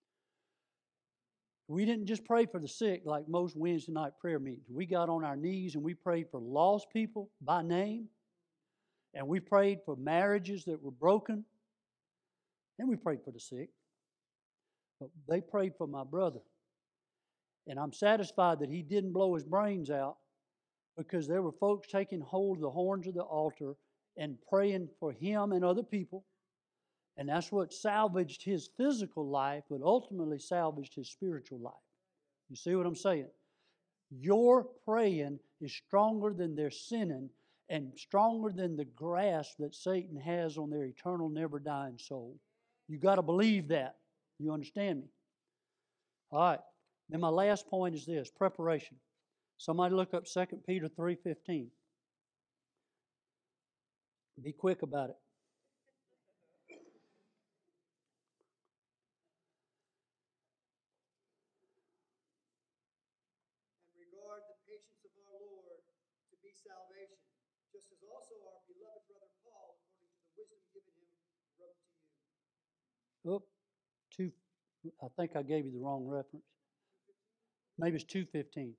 We didn't just pray for the sick like most Wednesday night prayer meetings. We got on our knees and we prayed for lost people by name. And we prayed for marriages that were broken. And we prayed for the sick. But they prayed for my brother. And I'm satisfied that he didn't blow his brains out, because there were folks taking hold of the horns of the altar and praying for him and other people. And that's what salvaged his physical life, but ultimately salvaged his spiritual life. You see what I'm saying? Your praying is stronger than their sinning and stronger than the grasp that Satan has on their eternal, never-dying soul. You got to believe that. You understand me? All right. Then my last point is this, preparation. Somebody look up Second Peter three fifteen. Be quick about it. And regard the patience of our Lord to be salvation, just as also our beloved brother Paul, according to the wisdom given him, wrote to you. Oh, two. I think I gave you the wrong reference. Maybe it's two fifteen.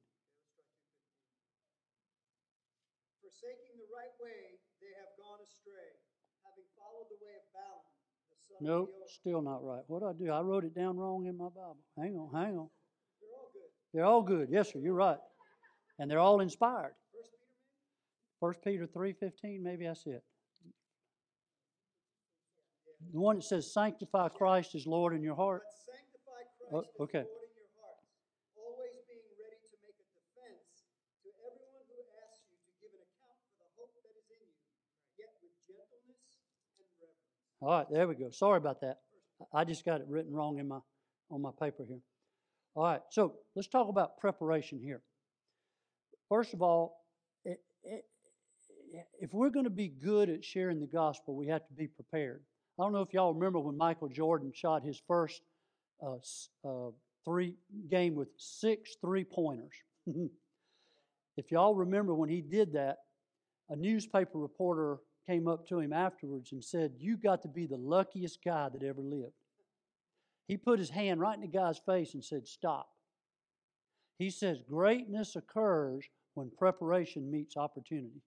Forsaking the right way, they have gone astray, having followed the way of Balaam, the son Nope, of Beor. still not right. What did I do? I wrote it down wrong in my Bible. Hang on, hang on. They're all good. They're all good. Yes, sir, you're right. And they're all inspired. First Peter, maybe? First Peter three fifteen, maybe that's it. The one that says, sanctify Christ as Lord in your heart. But sanctify Christ Oh, as okay. Lord in your hearts, always being ready to make a defense to everyone who asks you to give an account for the hope that is in you, yet with gentleness and reverence. All right, there we go. Sorry about that. I just got it written wrong in my on my paper here. All right, so let's talk about preparation here. First of all, it, it, if we're going to be good at sharing the gospel, we have to be prepared. I don't know if y'all remember when Michael Jordan shot his first uh, uh, three game with six three-pointers. If y'all remember when he did that, a newspaper reporter came up to him afterwards and said, "You got to be the luckiest guy that ever lived." He put his hand right in the guy's face and said, "Stop." He says, greatness occurs when preparation meets opportunity.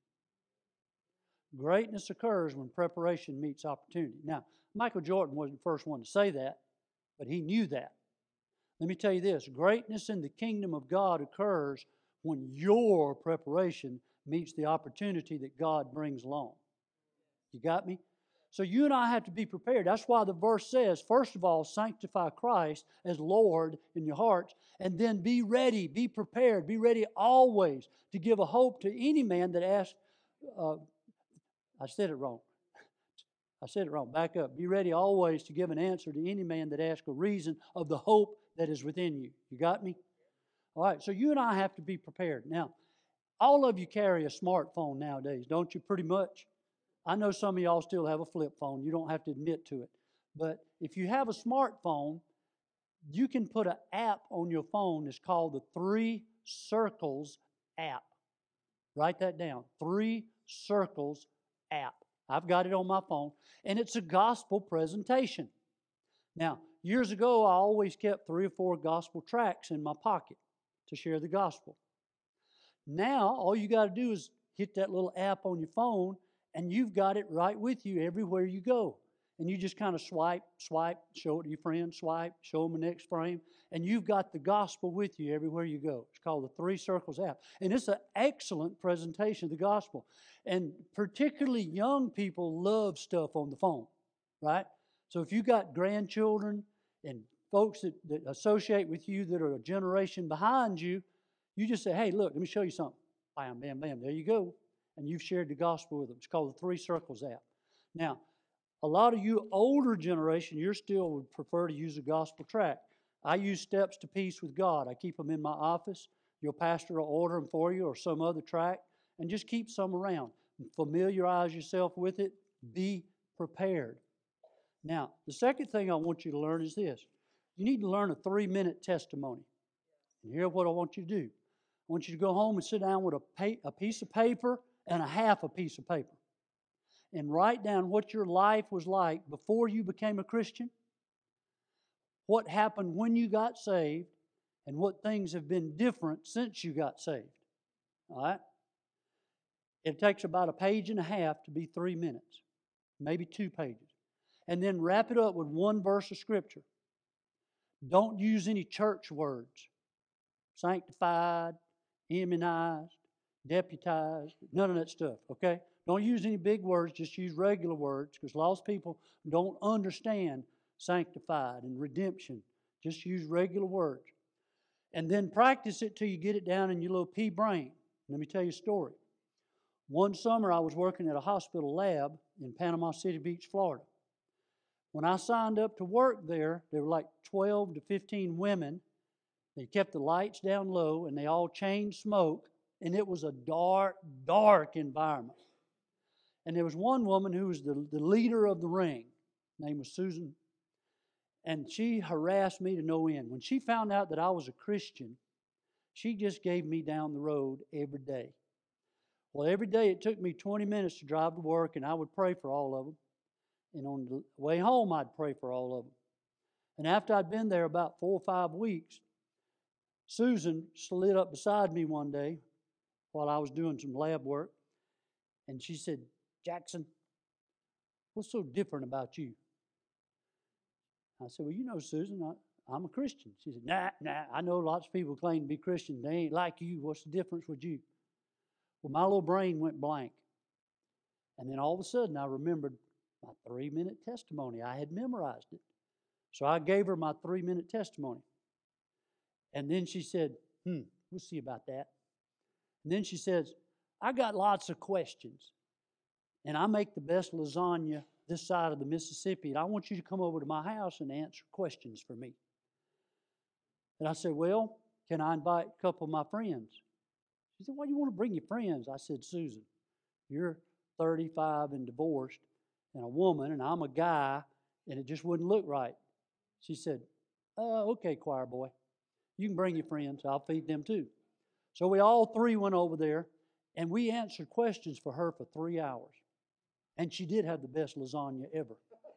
Greatness occurs when preparation meets opportunity. Now, Michael Jordan wasn't the first one to say that, but he knew that. Let me tell you this, greatness in the kingdom of God occurs when your preparation meets the opportunity that God brings along. You got me? So you and I have to be prepared. That's why the verse says, first of all, sanctify Christ as Lord in your hearts, and then be ready, be prepared, be ready always to give a hope to any man that asks. Uh, I said it wrong. I said it wrong. Back up. Be ready always to give an answer to any man that asks a reason of the hope that is within you. You got me? All right, so you and I have to be prepared. Now, all of you carry a smartphone nowadays, don't you, pretty much? I know some of y'all still have a flip phone. You don't have to admit to it. But if you have a smartphone, you can put an app on your phone that's called the Three Circles app. Write that down. Three Circles app. I've got it on my phone. And it's a gospel presentation. Now, years ago, I always kept three or four gospel tracts in my pocket to share the gospel. Now, all you got to do is hit that little app on your phone, and you've got it right with you everywhere you go. And you just kind of swipe, swipe, show it to your friends, swipe, show them the next frame, and you've got the gospel with you everywhere you go. It's called the Three Circles app. And it's an excellent presentation of the gospel. And particularly young people love stuff on the phone, right? So if you got grandchildren and folks that, that associate with you that are a generation behind you, you just say, hey, look, let me show you something. Bam, bam, bam, there you go. and you've shared the gospel with them. It's called the Three Circles app. Now, a lot of you older generation, you still would prefer to use a gospel tract. I use Steps to Peace with God. I keep them in my office. Your pastor will order them for you or some other tract, and just keep some around. Familiarize yourself with it. Be prepared. Now, the second thing I want you to learn is this. You need to learn a three-minute testimony. And here's what I want you to do. I want you to go home and sit down with a, pa- a piece of paper and a half a piece of paper and write down what your life was like before you became a Christian, what happened when you got saved, and what things have been different since you got saved. All right? It takes about a page and a half to be three minutes, maybe two pages. And then wrap it up with one verse of Scripture. Don't use any church words. Sanctified, immunized, deputized, none of that stuff, okay? Don't use any big words, just use regular words, because lost people don't understand sanctified and redemption. Just use regular words. And then practice it till you get it down in your little pea brain. Let me tell you a story. One summer I was working at a hospital lab in Panama City Beach, Florida. When I signed up to work there, there were like twelve to fifteen women. They kept the lights down low, and they all chain smoked, and it was a dark, dark environment. And there was one woman who was the, the leader of the ring. Her name was Susan. And she harassed me to no end. When she found out that I was a Christian, she just gave me down the road every day. Well, every day it took me twenty minutes to drive to work, and I would pray for all of them. And on the way home, I'd pray for all of them. And after I'd been there about four or five weeks, Susan slid up beside me one day while I was doing some lab work, and she said, "Jackson, what's so different about you?" I said, "Well, you know, Susan, I, I'm a Christian." She said, "Nah, nah, I know lots of people claim to be Christian. They ain't like you. What's the difference with you?" Well, my little brain went blank. And then all of a sudden, I remembered my three-minute testimony. I had memorized it. So I gave her my three-minute testimony. And then she said, hmm, we'll see about that. And then she says, "I got lots of questions. And I make the best lasagna this side of the Mississippi. And I want you to come over to my house and answer questions for me." And I said, "Well, can I invite a couple of my friends?" She said, "Why do you want to bring your friends?" I said, "Susan, you're thirty-five and divorced and a woman, and I'm a guy, and it just wouldn't look right." She said, uh, "Okay, choir boy. You can bring your friends. I'll feed them too." So we all three went over there, and we answered questions for her for three hours. And she did have the best lasagna ever.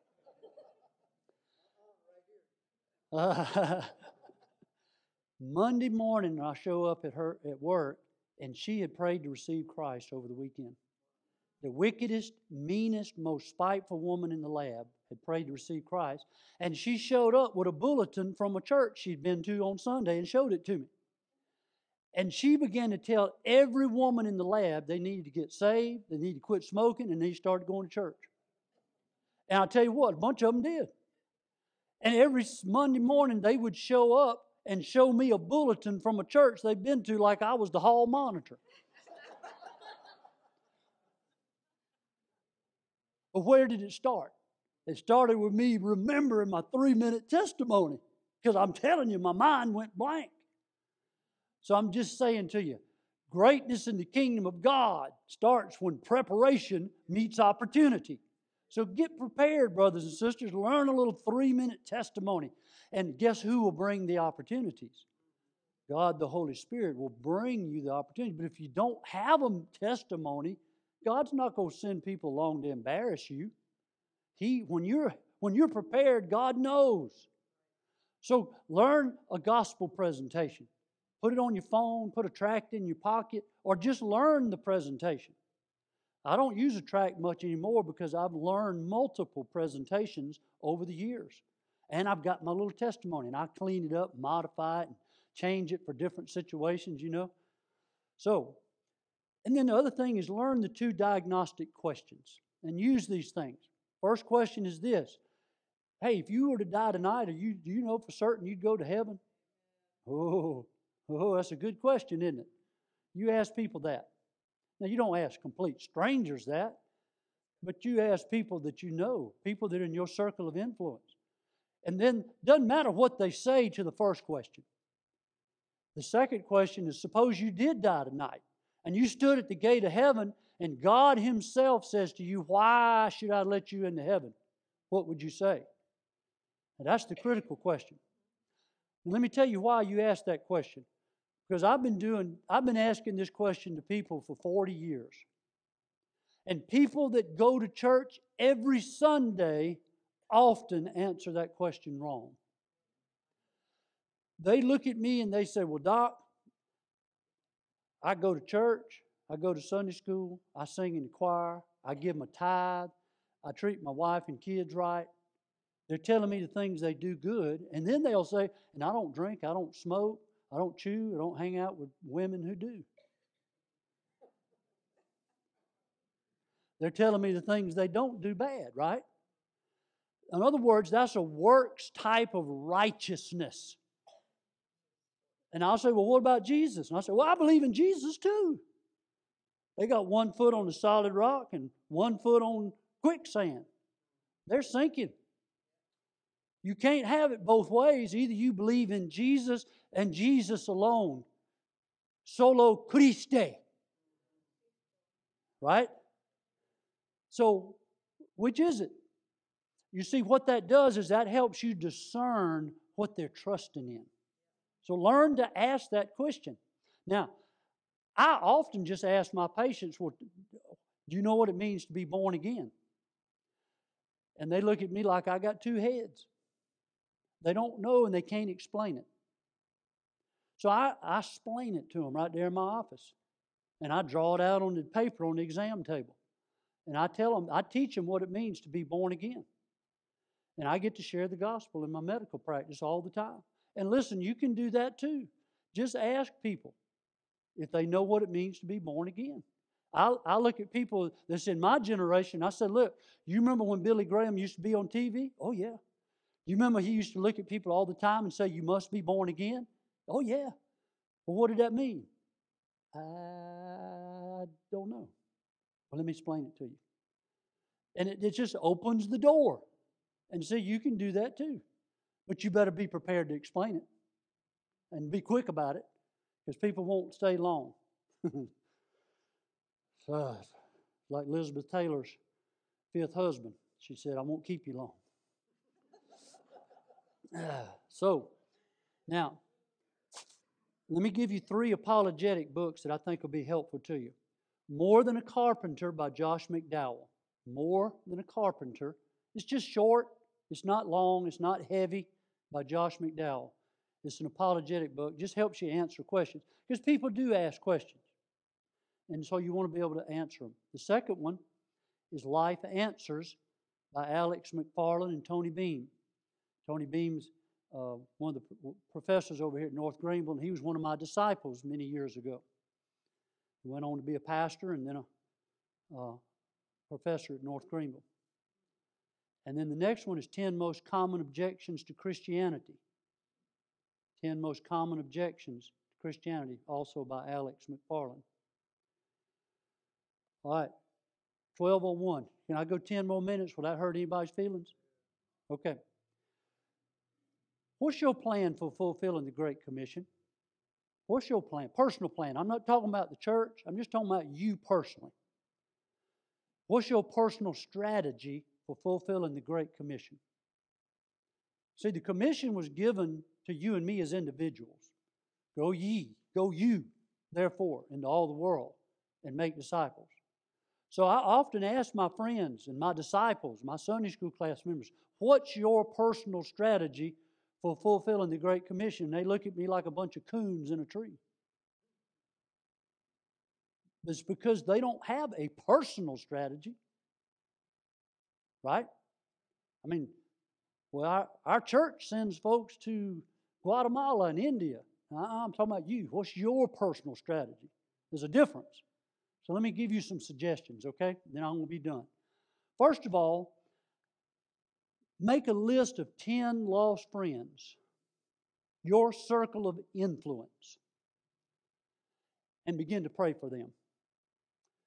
Uh, Monday morning, I show up at her at work, and she had prayed to receive Christ over the weekend. The wickedest, meanest, most spiteful woman in the lab had prayed to receive Christ, and she showed up with a bulletin from a church she'd been to on Sunday and showed it to me. And she began to tell every woman in the lab they needed to get saved, they needed to quit smoking, and they started going to church. And I'll tell you what, a bunch of them did. And every Monday morning they would show up and show me a bulletin from a church they've been to like I was the hall monitor. But where did it start? It started with me remembering my three-minute testimony, because I'm telling you, my mind went blank. So I'm just saying to you, greatness in the kingdom of God starts when preparation meets opportunity. So get prepared, brothers and sisters. Learn a little three-minute testimony. And guess who will bring the opportunities? God, the Holy Spirit, will bring you the opportunity. But if you don't have a testimony, God's not going to send people along to embarrass you. He, when you're, when you're prepared, God knows. So learn a gospel presentation. Put it on your phone, put a tract in your pocket, or just learn the presentation. I don't use a tract much anymore because I've learned multiple presentations over the years. And I've got my little testimony, and I clean it up, modify it, and change it for different situations, you know. So, and then the other thing is learn the two diagnostic questions and use these things. First question is this. Hey, if you were to die tonight, are you, do you know for certain you'd go to heaven? Oh, oh, that's a good question, isn't it? You ask people that. Now, you don't ask complete strangers that, but you ask people that you know, people that are in your circle of influence. And then, doesn't matter what they say to the first question. The second question is, suppose you did die tonight, and you stood at the gate of heaven, and God Himself says to you, why should I let you into heaven? What would you say? And that's the critical question. And let me tell you why you asked that question. Because I've been doing, I've been asking this question to people for forty years. And people that go to church every Sunday often answer that question wrong. They look at me and they say, well, Doc, I go to church, I go to Sunday school, I sing in the choir, I give them a tithe, I treat my wife and kids right. They're telling me the things they do good, and then they'll say, and I don't drink, I don't smoke, I don't chew, I don't hang out with women who do. They're telling me the things they don't do bad, right? In other words, that's a works type of righteousness. And I'll say, well, what about Jesus? And I'll say, well, I believe in Jesus too. They got one foot on the solid rock and one foot on quicksand. They're sinking. You can't have it both ways. Either you believe in Jesus and Jesus alone. Solo Christe. Right? So, which is it? You see, what that does is that helps you discern what they're trusting in. So learn to ask that question. Now, I often just ask my patients, well, do you know what it means to be born again? And they look at me like I got two heads. They don't know and they can't explain it. So I, I explain it to them right there in my office. And I draw it out on the paper on the exam table. And I tell them, I teach them what it means to be born again. And I get to share the gospel in my medical practice all the time. And listen, you can do that too. Just ask people if they know what it means to be born again. I, I look at people that's in my generation. I said, look, you remember when Billy Graham used to be on T V? Oh, yeah. You remember he used to look at people all the time and say, you must be born again? Oh, yeah. Well, what did that mean? I don't know. Well, let me explain it to you. And it, it just opens the door. And see, you can do that too. But you better be prepared to explain it. And be quick about it. Because people won't stay long. So, like Elizabeth Taylor's fifth husband. She said, I won't keep you long. So, now, let me give you three apologetic books that I think will be helpful to you. More Than a Carpenter by Josh McDowell. More Than a Carpenter. It's just short. It's not long. It's not heavy. By Josh McDowell. It's an apologetic book. Just helps you answer questions. Because people do ask questions. And so you want to be able to answer them. The second one is Life Answers by Alex McFarland and Tony Beam. Tony Beam's uh, one of the professors over here at North Greenville, and he was one of my disciples many years ago. He went on to be a pastor and then a uh, professor at North Greenville. And then the next one is ten Most Common Objections to Christianity. ten Most Common Objections to Christianity, also by Alex McFarland. All right, twelve oh one. Can I go ten more minutes? Will that hurt anybody's feelings? Okay. What's your plan for fulfilling the Great Commission? What's your plan? Personal plan. I'm not talking about the church. I'm just talking about you personally. What's your personal strategy for fulfilling the Great Commission? See, the commission was given to you and me as individuals. Go ye, go you, therefore, into all the world and make disciples. So I often ask my friends and my disciples, my Sunday school class members, what's your personal strategy for fulfilling the Great Commission? They look at me like a bunch of coons in a tree. It's because they don't have a personal strategy. Right? I mean, well, our, our church sends folks to Guatemala and India. I'm talking about you. What's your personal strategy? There's a difference. So let me give you some suggestions, okay? Then I'm going to be done. First of all, make a list of ten lost friends, your circle of influence, and begin to pray for them.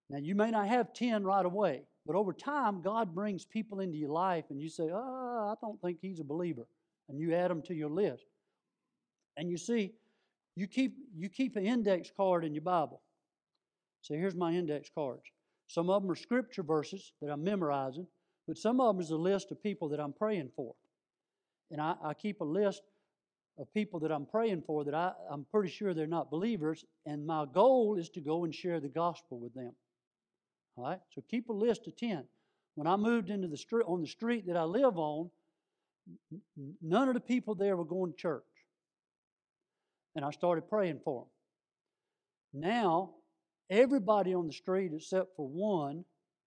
Now, you may not have ten right away, but over time, God brings people into your life, and you say, oh, I don't think he's a believer. And you add them to your list. And you see, you keep, you keep an index card in your Bible. So here's my index cards. Some of them are scripture verses that I'm memorizing, but some of them is a list of people that I'm praying for. And I, I keep a list of people that I'm praying for that I, I'm pretty sure they're not believers, and my goal is to go and share the gospel with them. All right? So keep a list of ten. When I moved into the street on the street that I live on, none of the people there were going to church. And I started praying for them. Now, everybody on the street except for one,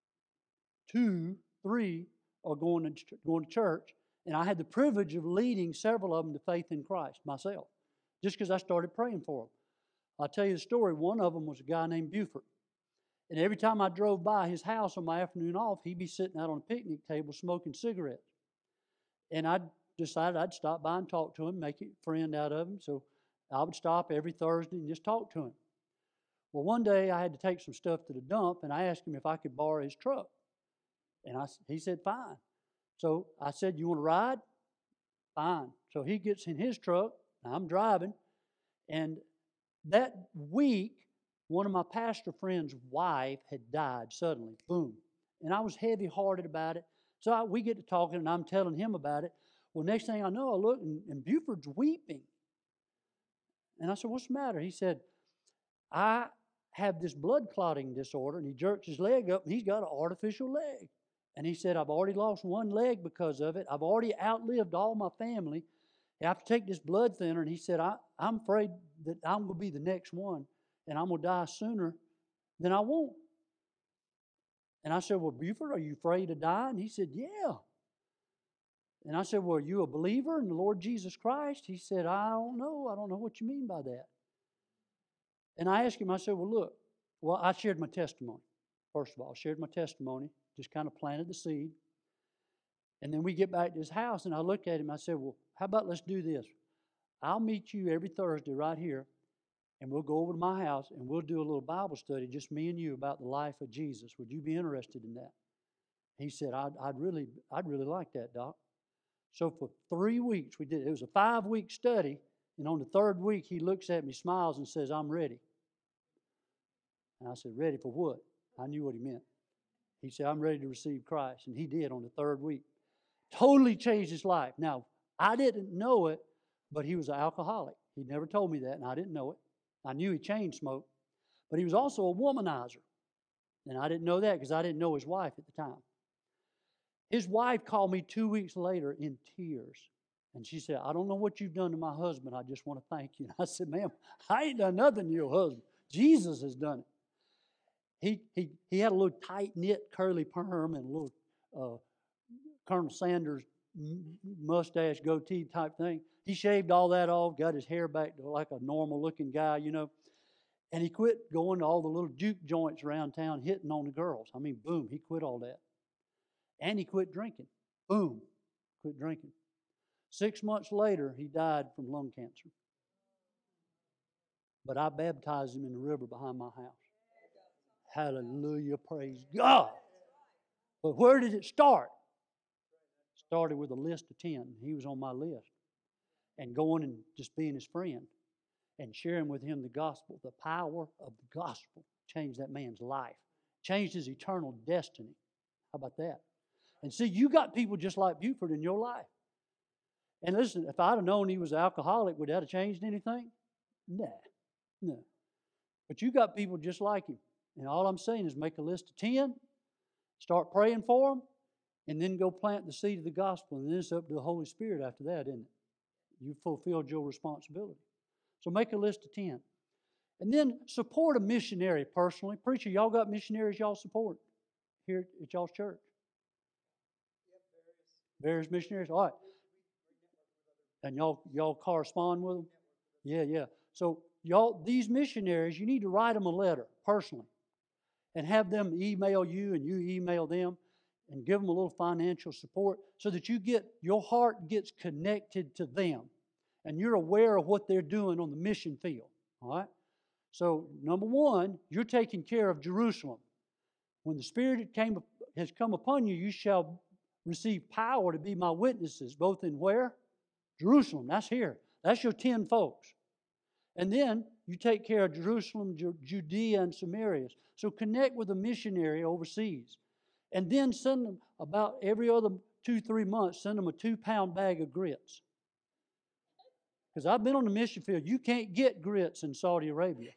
two, three are going to, going to church. And I had the privilege of leading several of them to faith in Christ myself, just because I started praying for them. I'll tell you the story. One of them was a guy named Buford. And every time I drove by his house on my afternoon off, he'd be sitting out on a picnic table smoking cigarettes. And I decided I'd stop by and talk to him, make a friend out of him. So I would stop every Thursday and just talk to him. Well, one day I had to take some stuff to the dump, and I asked him if I could borrow his truck. And I, he said, fine. So I said, you want to ride? Fine. So he gets in his truck, and I'm driving. And that week, one of my pastor friend's wife had died suddenly. Boom. And I was heavy-hearted about it. So I, we get to talking, and I'm telling him about it. Well, next thing I know, I look, and, and Buford's weeping. And I said, what's the matter? He said, I have this blood clotting disorder. And he jerks his leg up, and he's got an artificial leg. And he said, I've already lost one leg because of it. I've already outlived all my family. I have to take this blood thinner. And he said, I, I'm afraid that I'm going to be the next one, and I'm going to die sooner than I won't. And I said, well, Buford, are you afraid to die? And he said, yeah. And I said, well, are you a believer in the Lord Jesus Christ? He said, I don't know. I don't know what you mean by that. And I asked him, I said, well, look, well, I shared my testimony. First of all, I shared my testimony, just kind of planted the seed. And then we get back to his house, and I looked at him. I said, well, how about let's do this? I'll meet you every Thursday right here, and we'll go over to my house, and we'll do a little Bible study, just me and you, about the life of Jesus. Would you be interested in that? He said, I'd, I'd really, I'd really like that, Doc. So for three weeks we did it. It was a five-week study, and on the third week he looks at me, smiles, and says, I'm ready. And I said, ready for what? I knew what he meant. He said, I'm ready to receive Christ. And he did on the third week. Totally changed his life. Now, I didn't know it, but he was an alcoholic. He never told me that, and I didn't know it. I knew he chain smoked, but he was also a womanizer. And I didn't know that because I didn't know his wife at the time. His wife called me two weeks later in tears. And she said, I don't know what you've done to my husband. I just want to thank you. And I said, ma'am, I ain't done nothing to your husband. Jesus has done it. He he he had a little tight-knit curly perm and a little uh, Colonel Sanders mustache goatee type thing. He shaved all that off, got his hair back to like a normal-looking guy, you know. And he quit going to all the little juke joints around town hitting on the girls. I mean, boom, he quit all that. And he quit drinking. Boom, quit drinking. Six months later, he died from lung cancer. But I baptized him in the river behind my house. Hallelujah, praise God. But where did it start? It started with a list of ten. He was on my list. And going and just being his friend and sharing with him the gospel. The power of the gospel changed that man's life. Changed his eternal destiny. How about that? And see, you got people just like Buford in your life. And listen, if I'd have known he was an alcoholic, would that have changed anything? Nah, no. But you got people just like him. And all I'm saying is make a list of ten, start praying for them, and then go plant the seed of the gospel. And then it's up to the Holy Spirit after that, isn't it? You fulfilled your responsibility. So make a list of ten. And then support a missionary personally. Preacher, y'all got missionaries y'all support here at y'all's church? Various missionaries? All right. And y'all y'all correspond with them? Yeah, yeah. So y'all, these missionaries, you need to write them a letter personally and have them email you and you email them and give them a little financial support so that you get, your heart gets connected to them and you're aware of what they're doing on the mission field. All right? So number one, you're taking care of Jerusalem. When the Spirit came, has come upon you, you shall receive power to be my witnesses, both in where? Jerusalem. That's here. That's your ten folks. And then you take care of Jerusalem, Judea, and Samaria. So connect with a missionary overseas. And then send them about every other two, three months, send them a two-pound bag of grits. Because I've been on the mission field. You can't get grits in Saudi Arabia.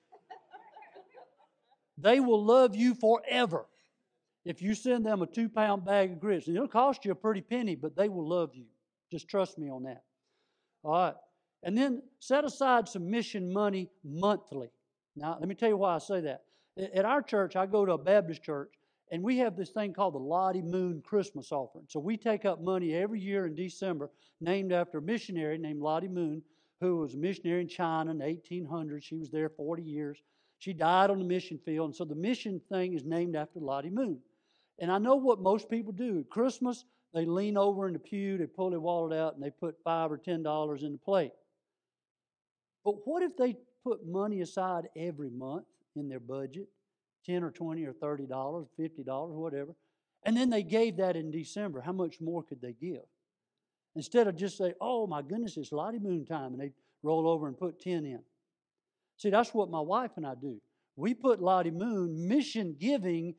They will love you forever if you send them a two-pound bag of grits. And it'll cost you a pretty penny, but they will love you. Just trust me on that. All right. And then set aside some mission money monthly. Now, let me tell you why I say that. At our church, I go to a Baptist church, and we have this thing called the Lottie Moon Christmas offering. So we take up money every year in December named after a missionary named Lottie Moon, who was a missionary in China in the eighteen hundreds. She was there forty years. She died on the mission field, and so the mission thing is named after Lottie Moon. And I know what most people do. At Christmas, they lean over in the pew, they pull their wallet out, and they put five or ten dollars in the plate. But what if they put money aside every month in their budget, ten or twenty or thirty dollars, fifty dollars, whatever, and then they gave that in December? How much more could they give? Instead of just say, oh my goodness, it's Lottie Moon time, and they roll over and put ten in. See, that's what my wife and I do. We put Lottie Moon mission giving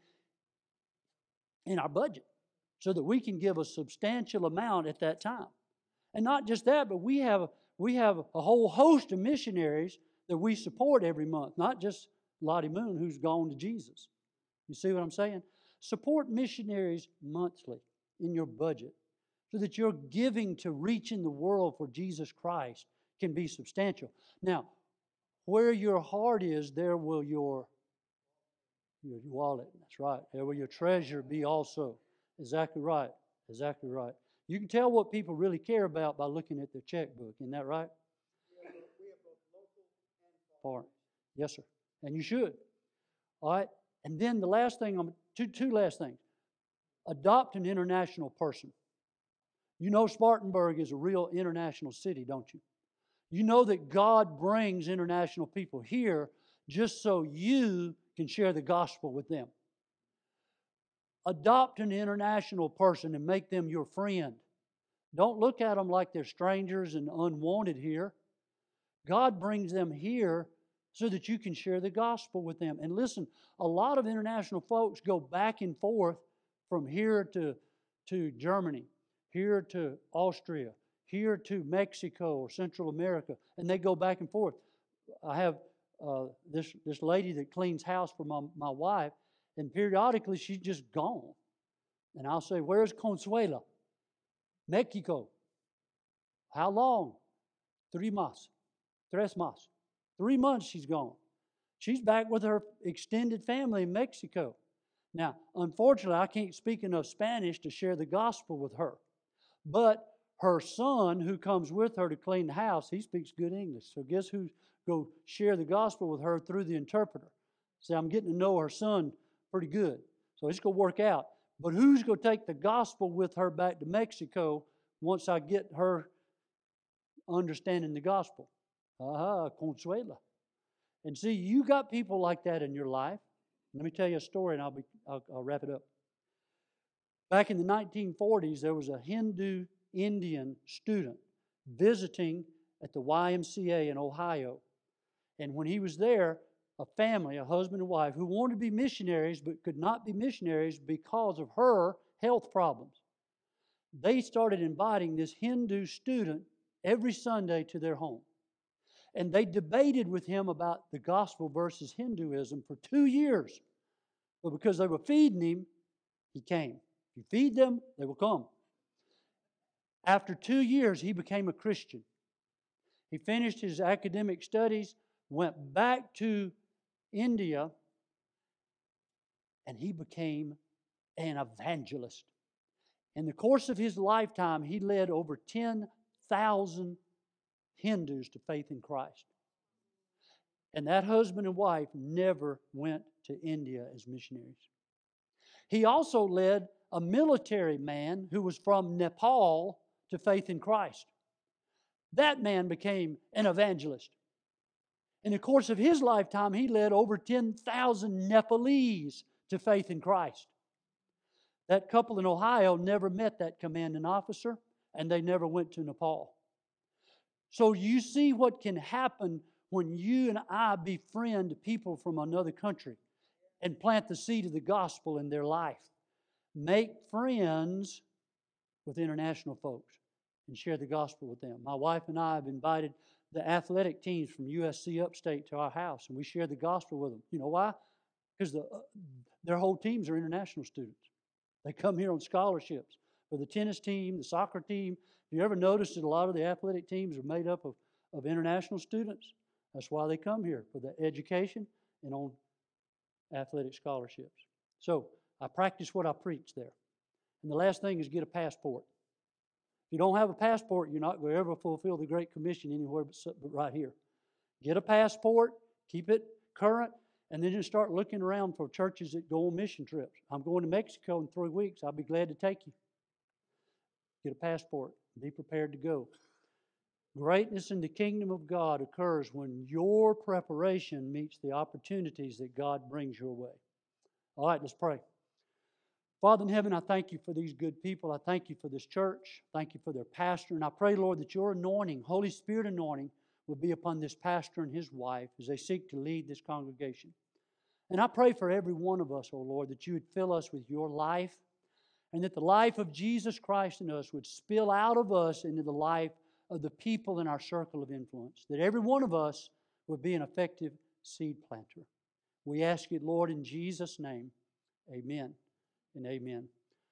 in our budget so that we can give a substantial amount at that time. And not just that, but we have, we have a whole host of missionaries that we support every month, not just Lottie Moon, who's gone to Jesus. You see what I'm saying? Support missionaries monthly in your budget so that your giving to reaching the world for Jesus Christ can be substantial. Now, where your heart is, there will your, your wallet, that's right, there will your treasure be also. Exactly right, exactly right. You can tell what people really care about by looking at their checkbook, isn't that right? We have both local and foreign. Yes, sir, and you should. All right, and then the last thing, I'm two, two last things. Adopt an international person. You know Spartanburg is a real international city, don't you? You know that God brings international people here just so you can share the gospel with them. Adopt an international person and make them your friend. Don't look at them like they're strangers and unwanted here. God brings them here so that you can share the gospel with them. And listen, a lot of international folks go back and forth from here to, to Germany, here to Austria, here to Mexico or Central America, and they go back and forth. I have uh, this, this lady that cleans house for my, my wife, and periodically she's just gone. And I'll say, where's Consuela? Mexico. How long? Three months. Tres mas. Three months she's gone. She's back with her extended family in Mexico. Now, unfortunately, I can't speak enough Spanish to share the gospel with her. But her son, who comes with her to clean the house, he speaks good English. So guess who's going to share the gospel with her through the interpreter? See, I'm getting to know her son pretty good. So it's going to work out. But who's going to take the gospel with her back to Mexico once I get her understanding the gospel? Aha, Consuela. And see, you got people like that in your life. Let me tell you a story, and I'll, be, I'll, I'll wrap it up. Back in the nineteen forties, there was a Hindu Indian student visiting at the Y M C A in Ohio. And when he was there, a family, a husband and wife, who wanted to be missionaries but could not be missionaries because of her health problems, they started inviting this Hindu student every Sunday to their home. And they debated with him about the gospel versus Hinduism for two years. But because they were feeding him, he came. If you feed them, they will come. After two years, he became a Christian. He finished his academic studies, went back to India, and he became an evangelist. In the course of his lifetime, he led over ten thousand Hindus to faith in Christ. And that husband and wife never went to India as missionaries. He also led a military man who was from Nepal to faith in Christ. That man became an evangelist. In the course of his lifetime, he led over ten thousand Nepalese to faith in Christ. That couple in Ohio never met that commanding officer, and they never went to Nepal. So you see what can happen when you and I befriend people from another country and plant the seed of the gospel in their life. Make friends with international folks and share the gospel with them. My wife and I have invited the athletic teams from U S C Upstate to our house, and we share the gospel with them. You know why? Because the, uh, their whole teams are international students. They come here on scholarships. For the tennis team, the soccer team, have you ever noticed that a lot of the athletic teams are made up of, of international students? That's why they come here, for the education and on athletic scholarships. So I practice what I preach there. And the last thing is get a passport. If you don't have a passport, you're not going to ever fulfill the Great Commission anywhere but, but right here. Get a passport, keep it current, and then just start looking around for churches that go on mission trips. I'm going to Mexico in three weeks. I'll be glad to take you. Get a passport. Be prepared to go. Greatness in the kingdom of God occurs when your preparation meets the opportunities that God brings your way. All right, let's pray. Father in heaven, I thank you for these good people. I thank you for this church. Thank you for their pastor. And I pray, Lord, that your anointing, Holy Spirit anointing, will be upon this pastor and his wife as they seek to lead this congregation. And I pray for every one of us, oh Lord, that you would fill us with your life and that the life of Jesus Christ in us would spill out of us into the life of the people in our circle of influence, that every one of us would be an effective seed planter. We ask it, Lord, in Jesus' name. Amen and amen.